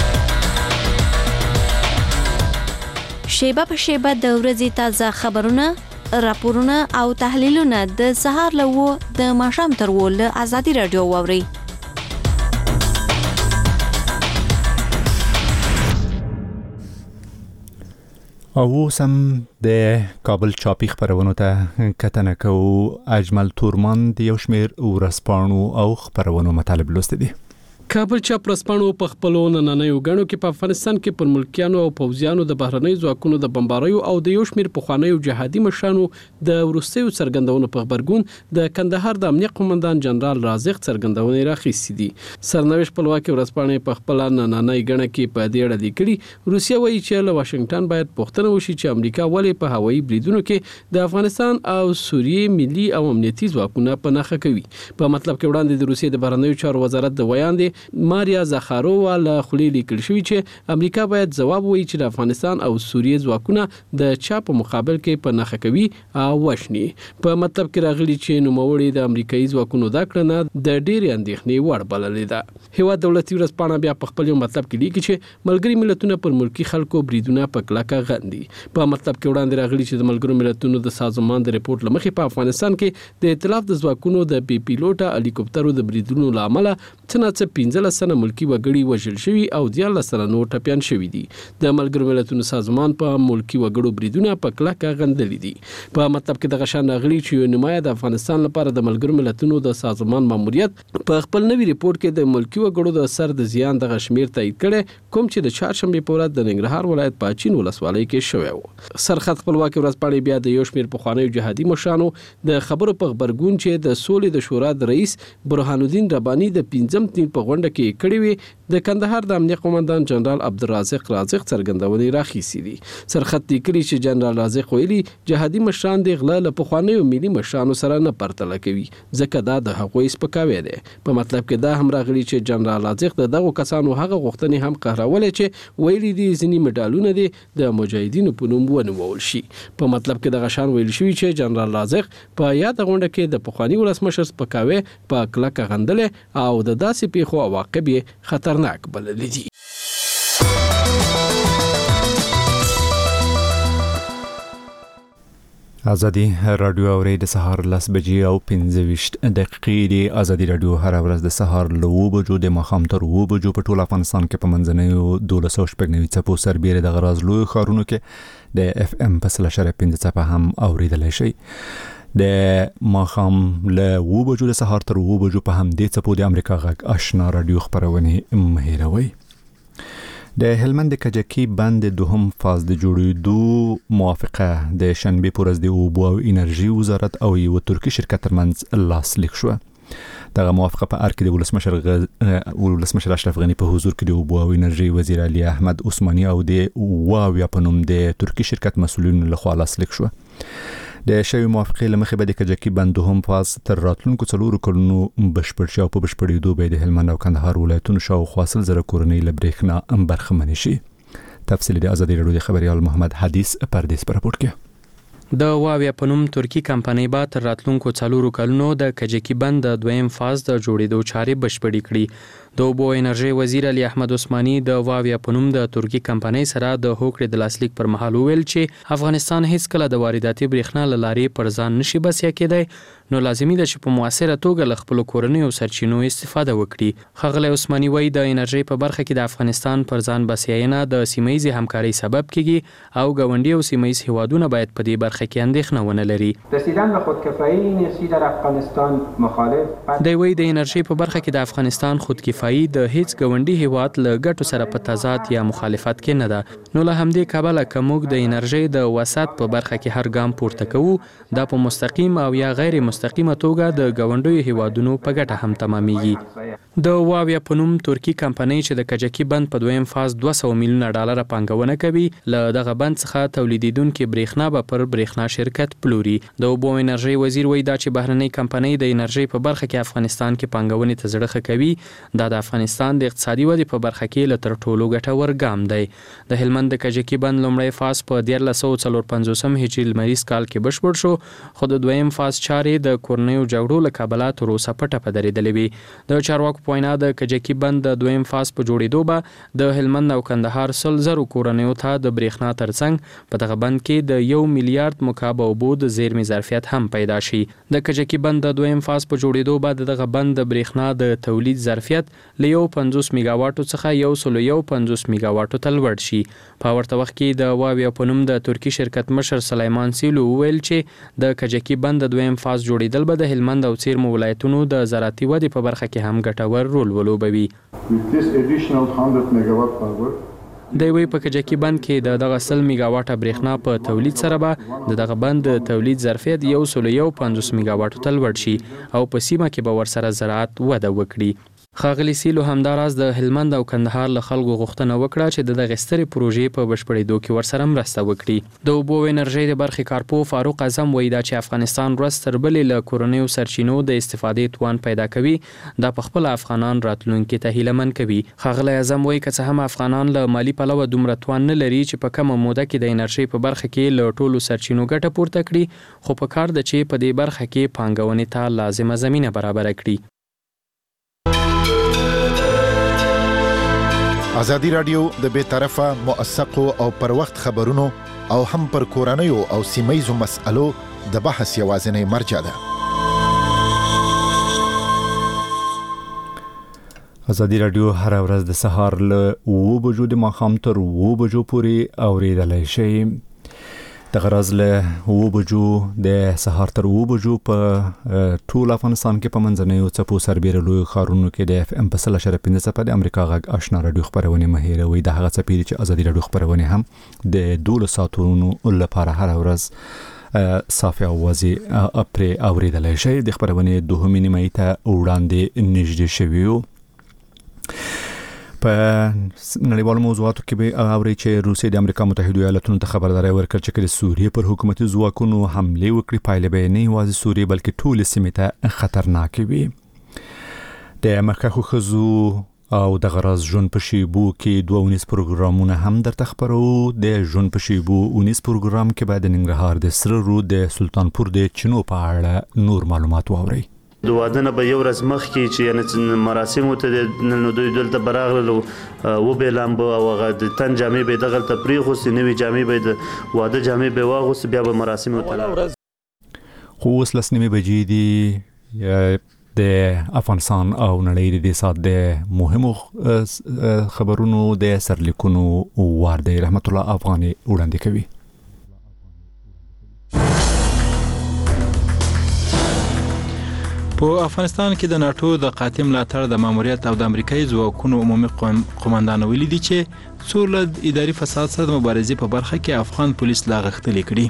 شیبه په شیبه د ورځې تازه خبرونه، راپورونه او تحلیلونه د سهار له اوه د ماښام تر اوه له ازادي راډیو واورئ. او اوس هم د کابل چاپي خبرونو ته کتنه کوو. اجمل تورمان د یو شمېر ورځپاڼو او خبرونو مطالب لوستي دي. کابل چاپ ورځپاڼو په خپلو نننیو غړو کې په افغانستان کې پر ملکیانو او پوځیانو د بهرنۍ ځواکونو د بمباریو او د یو شمېر پخوانیو جهادي مشرانو د وروستیو څرګندونو په خبرګون د کندهار د امنیه قومندان جنرال رازق څرګندونې راخیستې دي. سرنوشت خپلواکي ورځپاڼې په خپل نننۍ غړ کې په دې اړه لیکلي روسیه وایي چې له واشنگټن باید پوښتنه وشي چې امریکا ولې په هوایي بریدونو کې د افغانستان او سوریې ملي او امنیتي ځواکونه په نښه کوي. په مطلب کې وړاندې د روسیې د بهرنیو چارو وزارت د ویاندې ماریا زخارووا له خولې لیکل شوی چې امریکا باید ځواب ووایي چې د افغانستان او سوریې ځواکونه د چا په مقابل کې په نښه کوي او وشني. په مطلب کې راغلي چې نوموړي د امریکایي ځواکونو دا کړنه د ډېرې اندېښنې وړ بللې ده. هیواد دولتي ورځپاڼه بیا په خپل یو مطلب کې لیکي چې ملګري ملتونه پر ملکی خلکو بریدونه په کلکه غندي. په مطلب کې وړاندې راغلي چې د ملګرو ملتونو د سازمان د ریپورت لمخې په افغانستان کې د ائتلاف د ځواکونو د بي پیلوټه هلیکوپټرو د بریدونو له امله څه نه څه پنځلس سنه ملکی وګړي وژل شوي او دیارلس سنه نور ټپیان شوي دي. د ملګرو ملتونو سازمان په ملکی وګړو بریدونه په کلکه غندلي دي. په مطلب کې دغه شان راغلي چې یو نیمایه د افغانستان لپاره د ملګرو ملتونو د سازمان ماموریت په خپل نوي ریپورت کې د ملکی وګړو د سر د زیان دغه شمیر تایید کړي کوم چې د چهارشنبه په ورځ د ننګرهار ولایت پاچین ولسوالۍ کې شوی و. سرخط خپلواکي ورځپاڼې بیا د یو شمیر پخوانیو جهادي مشرانو د خبرو په خبرګون چې د سولې د شورا د رئیس برهان الدین رباني د پنځم تین په غونډه کې کړې وي د کندهار د امنیت قومندان جنرال عبدالرازق رازق څرګندونې راخیستې دي. سرخط لیکلي چې جنرال رازق ویلي جهادي مشران د غلا له پخوانیو ملي مشرانو سره نه پرتله کوي ځکه دا د هغوی سپکاوی دی. په مطلب کې دا هم راغلي چې جنرال رازق د دغو کسانو هغه غوښتنې هم قهرولې چې ویلي دي ځینې مډالونه دي د مجاهدینو په نوم ونومول شي. په مطلب کې دغه شان ویل شوی چې جنرال رازق په یاد غونډه کې د پخوانی ولسمشر سپکاوی په کلکه غندلې او د داسې پیښو عواقب یې خطرناک بللي دي. ازادي رادیو اوري د سهار لاس بجې او پنځه ویشت دقیقې دی. ازادي رادیو هر ورځ د سهار له اوه بجو د ماښام تر اوه بجو په ټول افغانستان کې په منځنیو دولس سوه شپږ نوي څپو سربېره د غراز لوی ښارونو کې د اف ام په سل اشاریه پنځه څپه هم اوریدلی شئ. د ماښام له اوه بجو د سهار تر اوه بجو په همدې څپو د امریکا غږ آشنا رادیو خپرونې مه هېروئ. د هلمند کجکی بند دوهم فاز د جوړېدو موافقه د شنبې په ورځ د اوبو او انرژي وزارت او یو ترکي شرکت ترمنځ لاسلیک شوه. دغه موافقه په ار کې د ولسمشر غ... ولسمشر اشرف غنی په حضور کې د اوبو او انرژي وزیر علي احمد عثماني او د واویا په نوم د ترکي شرکت مسؤلینو لخوا لاسلیک شوه. د شوی موافقې له مخې به د کجکی بند دوهم فاز تر راتلونکو څلورو کلونو بشپړ شي او په بشپړېدو به د هلمند او کندهار ولایتونو شاوخوا سل زره کورنۍ له برېښنا برخمنې شي. تفصیل د ازادي رادیو د خبريال محمد حدیث پردیس پر راپورټ کې. د واویا په نوم ترکی کمپنۍ با تر راتلونکو څلورو کلونو د کجکی بند د دویم فاز د جوړېدو چارې بشپړې کړي. د اوبو انرژي وزیر علي احمد عثماني د واویا په نوم د ترکی کمپنۍ سره د هوکړې د لاسلیک پر مهال ویل چې افغانستان هیڅ کله د وارداتي برېښنا له لارې پر ځان نشي بسیا کېدای، نو لازمي ده چې په موثره توګه له خپلو کورنیو سرچینو استفاده وکړي. ښاغلی عثماني وایي د انرژي په برخه کې د افغانستان پر ځان بسیاینه د سیمه ییزې همکارۍ سبب کیږي او ګاونډي او سیمه ییز هیوادونه باید په دې برخه کې اندېښنه ونه لري. رسیدن به خودکفایی انرژی در افغانستان مخالف دی وایي د انرژي په برخه کې د افغانستان خودکفایی د هیڅ ګاونډي هیواد له ګټو سره په تضاد یا مخالفت کې نه ده، نو له همدې کبله که موږ د انرژي د وسعت په برخه کې هر ګام پورته کوو دا په مستقیم او یا غیر مستقیمه توګه د ګاونډیو هیوادونو په ګټه هم تمامیږي. د واویا په نوم ترکی کمپنۍ چې د کجکی بند په دویم فاز دوه سوه میلیونه ډالر پانګونه کوي، له دغه بند څخه تولیدیدونکي برېښنا به پر برېښنا شرکت پلوري. د اوبو انرژي وزیر وایي دا چې بهرنۍ کمپنۍ د انرژي په برخه کې افغانستان کې پانګونې ته زړه ښه کوي، دا د افغانستان د اقتصادي ودې په برخه کې له تر ټولو ګټور ګام دی. د هلمند د کجکی بند لومړی فاز په دیارلس سوه څلور پنځوسم هجري لمریز کال کې بشپړ شو، خو د دویم فاز چارې د کورنیو جګړو له کبله تر اوسه پټه په درېدلې وي. د چارواکو په وینا د کجکی بند د دویم فاز په جوړېدو به د هلمند او کندهار سل زرو کورنیو ته د برېښنا ترڅنګ په دغه بند کې د یو میلیارډ مکعب اوبو د زیرمې ظرفیت هم پیدا شي. د کجکی بند د دویم فاز په جوړېدو به دغه بند د برېښنا د تولید ظرفیت له یو پنځوس میگاواټو څخه یو سل یو پنځوس میگاواټو ته لوړ شي. په ورته وخت کې د واویا په نوم د ترکی شرکت مشر سلیمان سیلو وویل چې د کجکی بند د دویم فاز جوړېدل به د هلمند او څیرمو ولایتونو د زراعتي ودې په برخه کې هم ګټور رول ولوبوي. دی وایي په کجکی بند کې د دغه سل میگاواټه برېښنا په تولید سره به د دغه بند د تولید ظرفیت یو سل یو پنځوس میگاواټو ته لوړ شي او په سیمه کې به ورسره زراعت وده وکړي. ښاغلي سیلو همداراز د هلمند او کندهار له خلکو غوښتنه وکړه چې د دغې سترې پروژې په بشپړېدو کې ورسره مرسته وکړي. د اوبو او انرژۍ د برخې کارپوه فاروق اعظم وایي دا چې افغانستان ورځ تر بلې له کورنیو سرچینو د استفادې توان پیدا کوي، دا پخپله افغانان راتلونکي ته هیلهمن کوي. ښاغلی اعظم وایي که څه هم افغانان له مالي پلوه دومره توان نه لري چې په کمه موده کې د انرژۍ په برخه کې له ټولو سرچینو ګټه پورته کړي، خو په کار ده چې په دې برخه کې پانګونې ته لازمه زمینه برابره کړي. ازادي رادیو د بې طرفه موثقو او پر وخت خبرونو او هم پر کورنیو او سیمه‌ییزو مسألو د بحث یوازینی مرجع ده. ازادي رادیو هر ورځ د سهار له اوه بجو د ماښام تر اوه بجو پورې اوریدلی شئ. د غرض له اوه بجو د سهار تر اوه بجو په ټول افغانستان کې په منځنیو څپو سربېره لویو ښارونو کې د اف ام په سل اشاریه پنځه څپه د امریکا غږ آشنا رادیو خپرونې مه هېروئ. د هغه څپې دي چې ازادي رادیو خپرونې هم د دولس ساعتونو لپاره هر ورځ صافي او واضح پرې اوریدلی شئ. د خپرونې دوهمې نیمایي ته وړاندې نږدې شوي یو په نړیوالو موضوعاتو کې به اوري چې روسیې د امریکا متحده ایالاتونو ته خبرداري ورکړه چې د سوریې پر حکومتي ځواکونو حمله وکړي پایله به نه یوازې سوریې بلکې ټول سیمه ته خطرناک وي. د مخکښو خزو او د غرض ژوند په شیبو کې دوه ونیس پروګرامونه هم درته خبرو. د ژوند په شیبو ونیس پروګرام کې بعد ننګرهار د سره رود د سلطانپور د چینو په اړه نور معلومات واوري. د واده نه به یو ورځ مخکې چې یعنې مراسمو ته نو دوی دلته براغلو و به لامبو او هغه د تن جامې به دغلته پرېغوستې نوې جامې به د واده جامې به واغوستې بیا به مراسمو ته لاړ. خو اوس لس نیمې بجې دي د افغانستان او نړۍ د سات د مهمو خبرونو د سرلیکونو وار دی. رحمت الله افغاني وړاندې کوي. په افغانستان کې د ناتو د قاطع ملاتړ د ماموریت او د امریکایي ځواکونو عمومي قوماندان ویلي دي چې څو له اداري فساد سره د مبارزې په برخه کې افغان پولیس لا غښتلي کړي.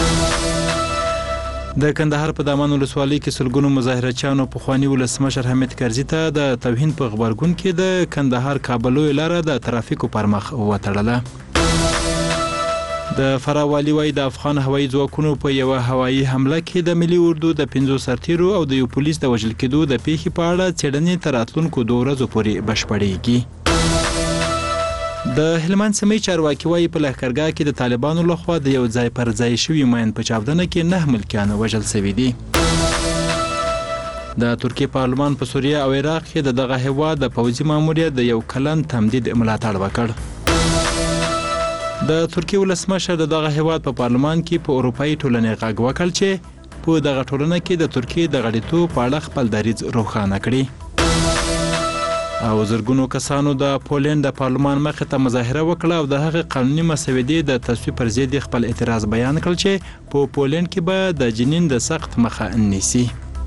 د کندهار په دامان ولسوالۍ کې سلګونو مظاهرچیانو پخواني ولسمشر حمید کرزي ته د توهین په غبرګون کې د کندهار کابل لاره د ترافیکو پر مخ وتړله. د فراوالي وای د افغان هوایي ځواکونو په یو هوایي حمله کې د ملي اردو د پنځو سرتیرو او د یو پولیس د وژل کېدو د پیښې په اړه څېړنې تر راتلونکو دوه ورځو پورې بشپړېږي. د هلمند سیمې چارواکي وایي په لښکرګاه کې د طالبانو لخوا د یو ځای پر ځای شوي ماین په چاودنه کې نه ملکیان وژل شوي دي. د ترکیې پارلمان په سوریه او عراق کې د دغه هیواد د پوځي ماموریت د یو کلن تمدید ملاتړ وکړ. د ترکیې ولسمشر د دغه هیواد په پارلمان کې په اروپایي ټولنې غږ وکړ چې په دغه ټولنه کې د ترکیې د غړیتوب په اړه خپل دریځ روښانه کړي. او زرګونو کسانو د پولند د پارلمان مخې ته مظاهره وکړه او د هغه قانوني مسودې د تصویب پر ضد خپل اعتراض بیان کړ چې په پولند کې به د جنین د سخت مخه نیسي.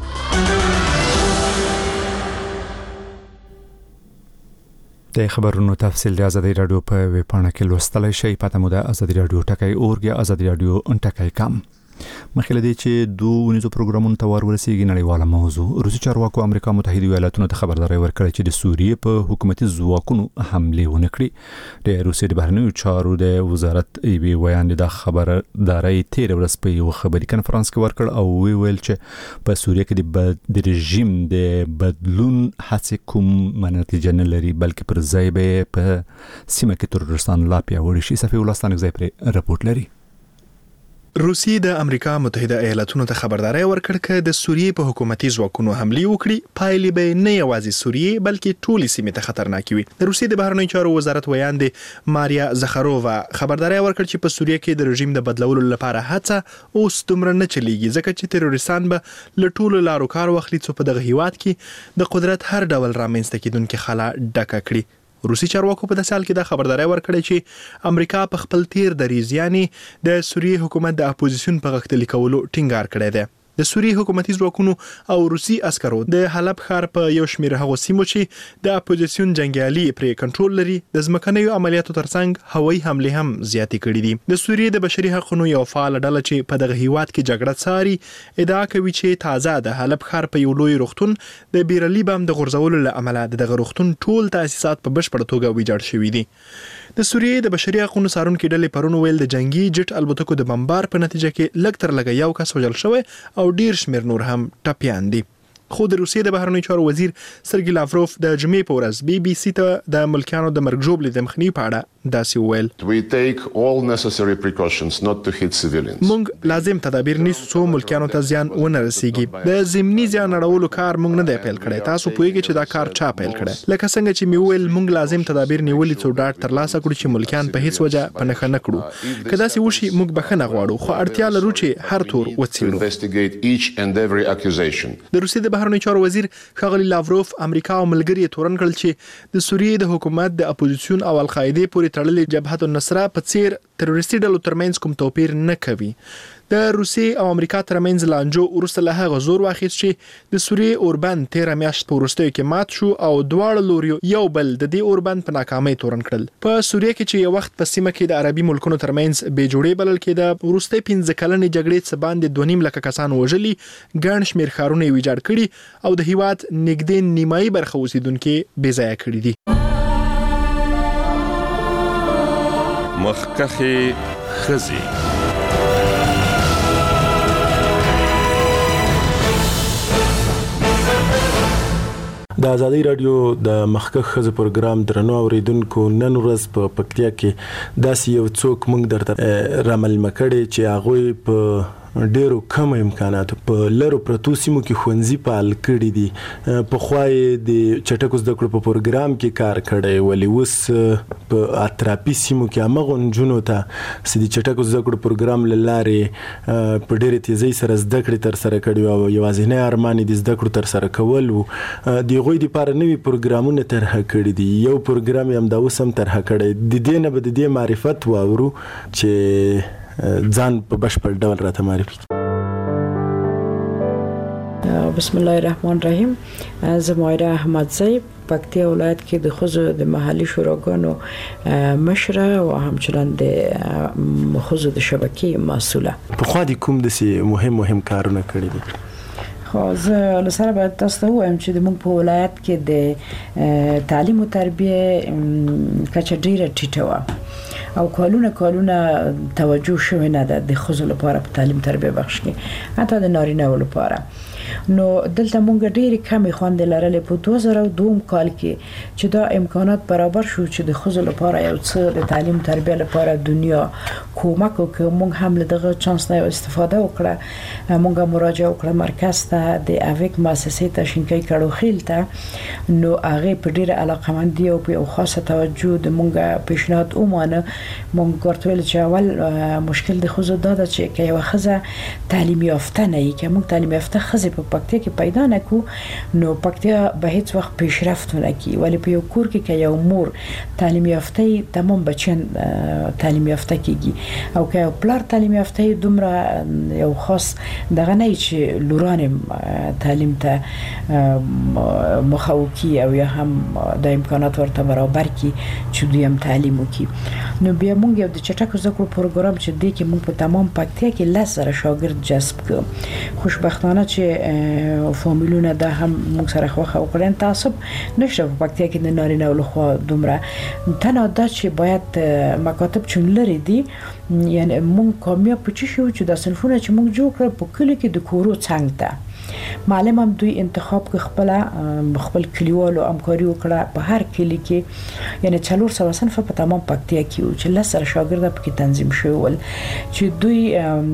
د خبرونو تفصیل د ازادي رادیو په ویب پاڼه کې لوستلای شئ. پته مو د ازادي رادیو ټکای اورګ یا ازادي رادیو ان ټکای کم. مخکې دی چې دوه ونیزو پروګرامونو ته ور ورسیږي نړیواله موضوع. روسي چارواکو امریکا متحده ایالاتونو ته خبرداري ورکړه چې د سوریې په حکومتي ځواکونو حمله ونه کړي. د روسي د بهرنیو چارو د وزارت ایبي ویان د خبرداري تیر ورځ په یو خبري کنفرانس کې ورکړ او وی ویل چې په سوریې کې د رژیم د بدلون هڅه کوم نتیجه نه لري بلکې پر ځای به په سیمه کې ترورستان لا پیاوړي شي. صفي ولستان ځای پر رپورټ لري. روسیې د امریکا متحده ایالاتونو ته خبرداري ورکړه چې د سوریې په حکومتي ځواکونو حمله وکړي پایلې به نه یوازې سوریې بلکې ټولې سیمې ته خطرناک وي. د روسیې د بهرنیو چارو وزارت ویان دی ماریا زخارووا خبرداري ورکړه چې په سوریې کې د رژیم د بدلولو لپاره هڅه اوس دومره نه چلیږي ځکه چې تروریستان به له ټولو لارو کار واخلي څو په دغه هیواد کې د قدرت هر ډول رامنځته کېدونکې خلا ډکه کړي. روسي چارواکو په داسې حال کې دا خبرداري ورکړې چې امریکا په خپل تیر دریځ یعنی د سوریې حکومت د اپوزیسیون په غښتلي کولو ټینګار کړی دی. د سوریې حکومتي ځواکونو او روسي عسکرو د حلب ښار په یو شمېر هغو سیمو چې د اپوزیسیون جنګیالي پرې کنټرول لري د ځمکنیو عملیاتو ترڅنګ هوایي حملې هم زیاتې کړې دي. د سوریې د بشري حقوقو یو فعال ډله چې په دغه هیواد کې جګړه څاري ادعا کوي چې تازه د حلب ښار په یو لوی روغتون د بیرلي بم د غورځولو له امله دغه روغتون ټول تاسیسات په بشپړه توګه ویجاړ شوي دي. د سوریې د بشري حقوقو څارونکو ډلې پرون ویل د جنگي جټ الوتکو د بمبار په نتیجه کې لږ تر لږه یو کس وژل شوی او ډیر شمیر نور هم ټپیان دي. خو د روسیې د بهرنیو چارو وزیر سرګي لاوروف د جمعې په ورځ بي بي سي ته د ملکیانو د مرګ ژوبلې د مخنیوي په اړه داسې وویل. We take all necessary precautions not to hit civilians. موږ لازم تدابیر نیسو څو ملکیانو ته زیان ونه رسیږي. د ضمني زیان اړولو کار موږ نه دی پیل کړی. تاسو پوهیږئ چې دا کار چا پیل کړی. لکه څنګه چې می ویل موږ لازم تدابیر نیولې څو ډاډ ترلاسه کړو چې ملکیان په هیڅ وجه په نښه نه کړو. که داسې وشي موږ بخښنه غواړو خو اړتیا لرو چې هر تور وڅېړو. Investigate each and every accusation. د روسیې د بهرنیو چارو وزیر ښاغلي لاوروف امریکا او ملګري تورن کړل چې د سوریې د حکومت د اپوزیسیون او القاعده پورې پورې تړلې جبهت النصره په څیر تروریستي ډلو ترمنځ کوم توپیر نه کوي. د روسیې او امریکا ترمنځ لانجو وروسته له هغه زور واخیست چې د سوریې اوربند تیره میاشت په وروستیو کې مات شو او دواړه لوري یو بل د دې اوربند په ناکامۍ تورن کړل. په سوریې کې چې یو وخت په سیمه کې د عربي ملکونو ترمنځ بې جوړې بلل کېده، وروستي پنځه کلنې جګړې څخه باندې دوه نیم لکه کسان وژلي، ګڼ شمېر ښارونه یې ویجاړ کړي او د هیواد نږدې نیمایي برخه اوسیدونکي بې ځایه کړي دي. مخکښې ښځې د ازادي رادیو د مخکښ ښځو پروګرام درنو اوریدونکو، نن ورځ په پکتیا کې داسې یو څوک موږ درته رامعلومه کړی چې هغوی په ډیرو کم امکاناتو په لرو پرتو سیمو کې ښوونځي فعال کړي دي. پخوا یې د چټکو زده کړو په پروګرام کې کار کړی، ولې اوس په اطرافي سیمو کې همغو نجونو ته چې د چټکو زده کړو پروګرام له لارې په ډېرې تیزۍ سره زده کړې ترسره کړي او یوازینی ارمان یې د زده کړو ترسره کول و. د هغوی دپاره نوي پروګرامونه طرحه کړي دي. یو پروګرام یې همدا اوس هم طرحه کړی. د دې نه به د دې معرفت واورو چې ځان په بشپړ ډول راته معرفي کړي. بسم الله الرحمن الرحیم. زه مایره احمدزی پکتیا ولایت کې د ښځو د محلي شوراګانو مشره او همچنان د ښځو د شبکې مسؤله. پخوا دې کوم داسې مهم مهم کارونه کړي دي؟ خو زه لسره باید تاسو ته ووایم چې موږ په ولایت کې د تعلیم او تربیه کچه ډیره ټیټه وه او کالونه کالونه توجه شوی نه ده د ښځو لپاره په تعلیم تربیه بخش کې، حتی د نارینه‌و لپاره. نو دلته مونږ ډېرې کمې خوندې لرلې په دوه زره او دوه کال کې چې دا امکانات برابر شو چې د ښځو لپاره یو څه د تعلیم تربیه لپاره دنیا کومک وکړي. مونږ هم له دغه چانس نه استفاده وکړه. مونږ مراجعه وکړه مرکز ته، د اویک مؤسسې ته، شینکۍ کړوخیل ته. نو هغه په ډېره علاقمندي او په یو خاصه توجه د مونږ پیشنهاد ومانه. مونږ ورته ویل چې اول مشکل د ښځو دا ده چې که یوه ښځه تعلیم یافته نه وي، که مونږ تعلیم یافته ښځې په پکتیا کې پیدا نکو نو پکتیا به هیڅ وخت پیشرفت نه کوي. ولی په یو کور کې که یو مور تعلیم یافته وي، تمام بچیان تعلیم یافته کیږي. او که یو پلار تعلیم یافته وي، دومره یو خاص دغه نه چې لوران تعلیم ته مخاوکی او یا هم د امکانات ورته برابر کی چې دوی هم تعلیم وکړي. نو بیا موږ یو د چټکو زده کړو پروګرام چې دی کې موږ په تمام پکتیا کې لس زره شاګرد جذب کړو. خوشبختانه چې فامیلونه دا هم موږ سره خوښه وکړن. تعصب نشته په پکتیا کې د نارینه لخوا دومره. تنها دا چې باید مکاتب چون لري دي، یعنی موږ کامیاب پچی شو چې د صنفونه چې موږ جوړ کړ په کلی کې د کورو څنګ ته معلم هم دوی انتخاب کې خپل خپل کلیوالو همکاري وکړه په هر کلی کې. یعنی څلور سوه صنف په تمام پکتیا کې و چې لس زره شاګرد پکې تنظیم شوي ول چې دوی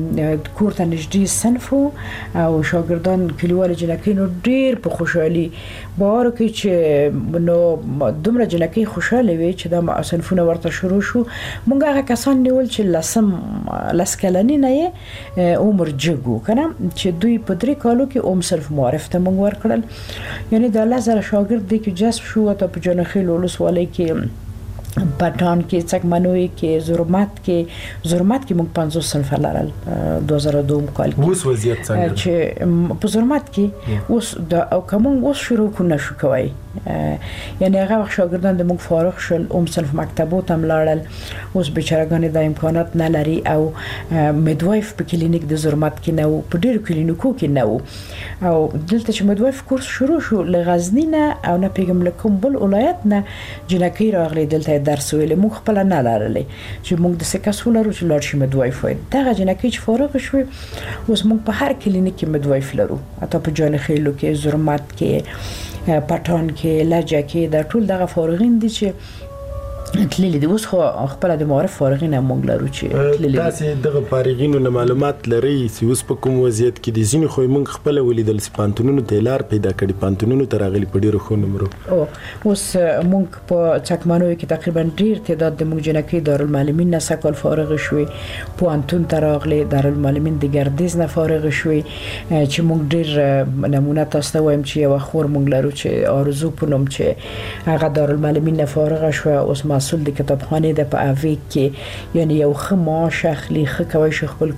کور ته نږدې صنف او شاګردان کلیوال جنکۍ نو ډېر په خوشحالي باور کوي چې نو دومره جنکۍ خوشاله وي چې دا صنفونه ورته شروع شو. موږ هغه کسان نیول چې لسم لس کلنې نه یې عمر جګو کنه چې دوی په درې کالو کې اوم صرف معرف ته موږ ورکړل. یعنی د الله زره شاګرد دی کې جذب شو ته په جنخیل ولسوالۍ کې، پټان کې، څکمنوي کې، زرمت کې زرمت کې موږ پنځوس صنف لرل دوه زره دوه کال کې. اوس وضعیت څنګه چې په زرمت کې اوس د او کوم اوس شروع کو نشو کوي. یعنی هغه وخت شاګردان د موږ فارغ شول، اوم صنف مکتبو ته ملاړل. اوس بیچارهګان د امکانات نه لري او میډوایف په کلینیک د زرمت کې نه وو، په ډیرو کلینیکو کې نه وو. او دلته چې میډوایف کورس شروع شو له غزنی نه او نه پیغام لکم بل ولایت نه جنکۍ راغلي دلته درس ویل. موږ خپل نه لرلې چې موږ د سکاسو لرو چې لاړ شي میډوایف وي. دغه جنکۍ چې فارغ شوي اوس موږ په هر کلینیک کې میډوایف لرو، حتی په جانخیلو کې، زرمت کې، پټان کې، لجه کې. دا ټول دغه فارغین دي چې تللی دی. اوس خو خپل د معرف فارغین هم موږ لرو چې تللی دی. تاسې دغه فارغینو نه معلومات لرئ چې اوس په کوم وضعیت کې دي؟ ځینې خو موږ خپله ولیدل چې پانتونونو ته لار پیدا کړي، پانتونونو ته راغلي په ډېرو ښو نمرو. اوس موږ په څکمنوي کې تقریبا ډېر تعداد د موږ جنکۍ دارالمعلمین نه سږ کال فارغ شوې، پوهنتون ته راغلي، دارالمعلمین د ګردیز نه فارغ شوې چې موږ ډېر نمونه تاسو ته وایم چې یوه خور موږ لرو چې آرزو په نوم چې هغه دارالمعلمین نه فارغه شوه، اوس مسول د کتابخانه د په اوی کې یعنی یو ښه معاش اخلي ښه کوي شي خپل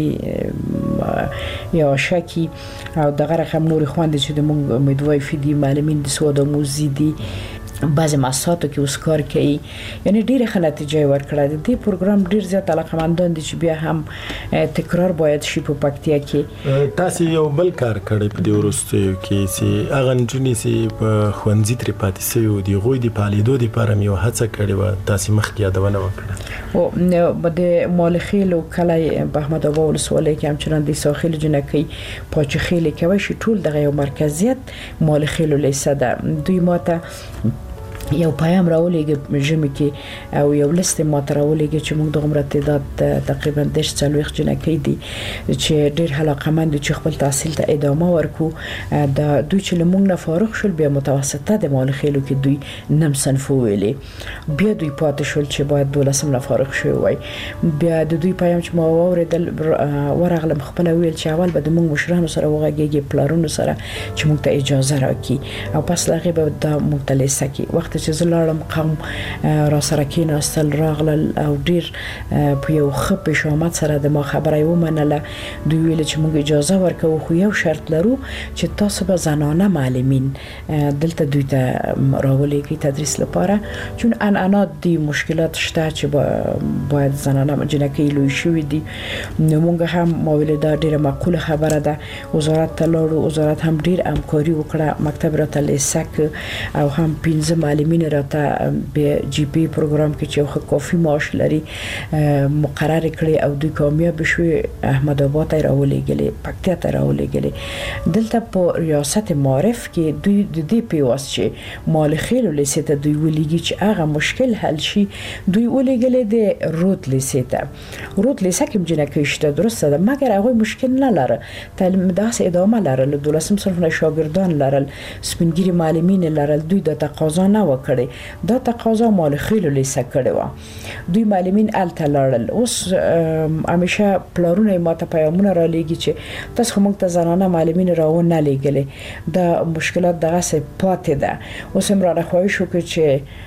کورنۍ یا شکی او دغه رقم نور خويندې چې د موږ امیدواري دي معلمین د سواد موزي دي بعض مؤسساتو کې اوس کار کوي یعنی ډیره ښه نتیجه ورکړه د دې پروګرام ډیر زیات علاقمندان دي چې بیا هم تکرار باید شي په پکتیا کې تاسو یو بل کار کړی په دې ورستیو کې چې اغه نجونې چې په خوندزي تر پاتې سوي دي غوي دي پالیدو دي پرم یو هڅه کړې و تاسو مخکې یادونه وکړه او د مالخیل او کلی په احمد ابا ولسوالۍ کې هم چرند دي ساحل جنکی پاچخیل کوي شي ټول دغه یو مرکزیت مالخیل لیسه ده دوی ماته یو پیام راولېږي ژمي کې او یو لست ماته راولېږي چې موږ د عمر تعداد تقریبا د څلويخ جنکی دي چې ډېر علاقمند چې خپل تحصیل ته ادامه ورکو د دوی چې موږ نه فارغ شول بیا متوسطه د مالخیلو کې دوی نم صنف ویلې بیا دوی پاتې شول چې باید دولسم نه فارغ شوی وای بیا د دوی پیام چې ما اوریدل ورغلم خپل ویل چې اول به د موږ مشرانو سره وغږیږي پلارونو سره چې موږ ته اجازه راکړي او پس هغه به د مختلفه کې وخت چې زلالم قوم را سره کې ناستل راغلل او ډیر په یو خپ شامت سره د ما خبرې ومنله دوی ویل چې موږ اجازه ورکو خو یو شرط لرو چې تاسو به زنانه معلمین دلته دوی ته راولېږي تدریس لپاره چون ان انا دي مشکلات شته چې باید زنانه جنکی لوي شوې دي نو موږ هم ماویل دا ډیره معقوله خبره ده وزارت ته لاړو وزارت هم ډیر همکاري وکړه مکتب راته لیسک او هم پنځه معلمین راته به جی پی پروګرام کې چې یو کافي معاش لري مقرر کړي او دوی کامیاب شوي احمد آباد ته راولېږلي پکتیا ته راولېږلي دلته په ریاست معارف کې دوی د دې پیواس چې مالخیل لیسه ته دوی ولېږي چې هغه مشکل حل شي دوی ولېږلي د روت لیسه ته روت لیسه کې جنکی شته درسته ده مګر هغه مشکل نه لره تعلیم داس ادامه لري له دولسم صنف نه شاګردان لرل سپینګری معلمین لرل دوی د تقاضا نه وکړي دا تقاضا مالخیل لیسه کړي و دوی معلمین الته لړل اوس همیشه پلارونه ماته پیغامونه را لېږي چې تاسو موږ ته زنانه معلمین راونه لېږلې دا مشکلات دغه څه پاتې ده اوس هم را خواهش وکړي چې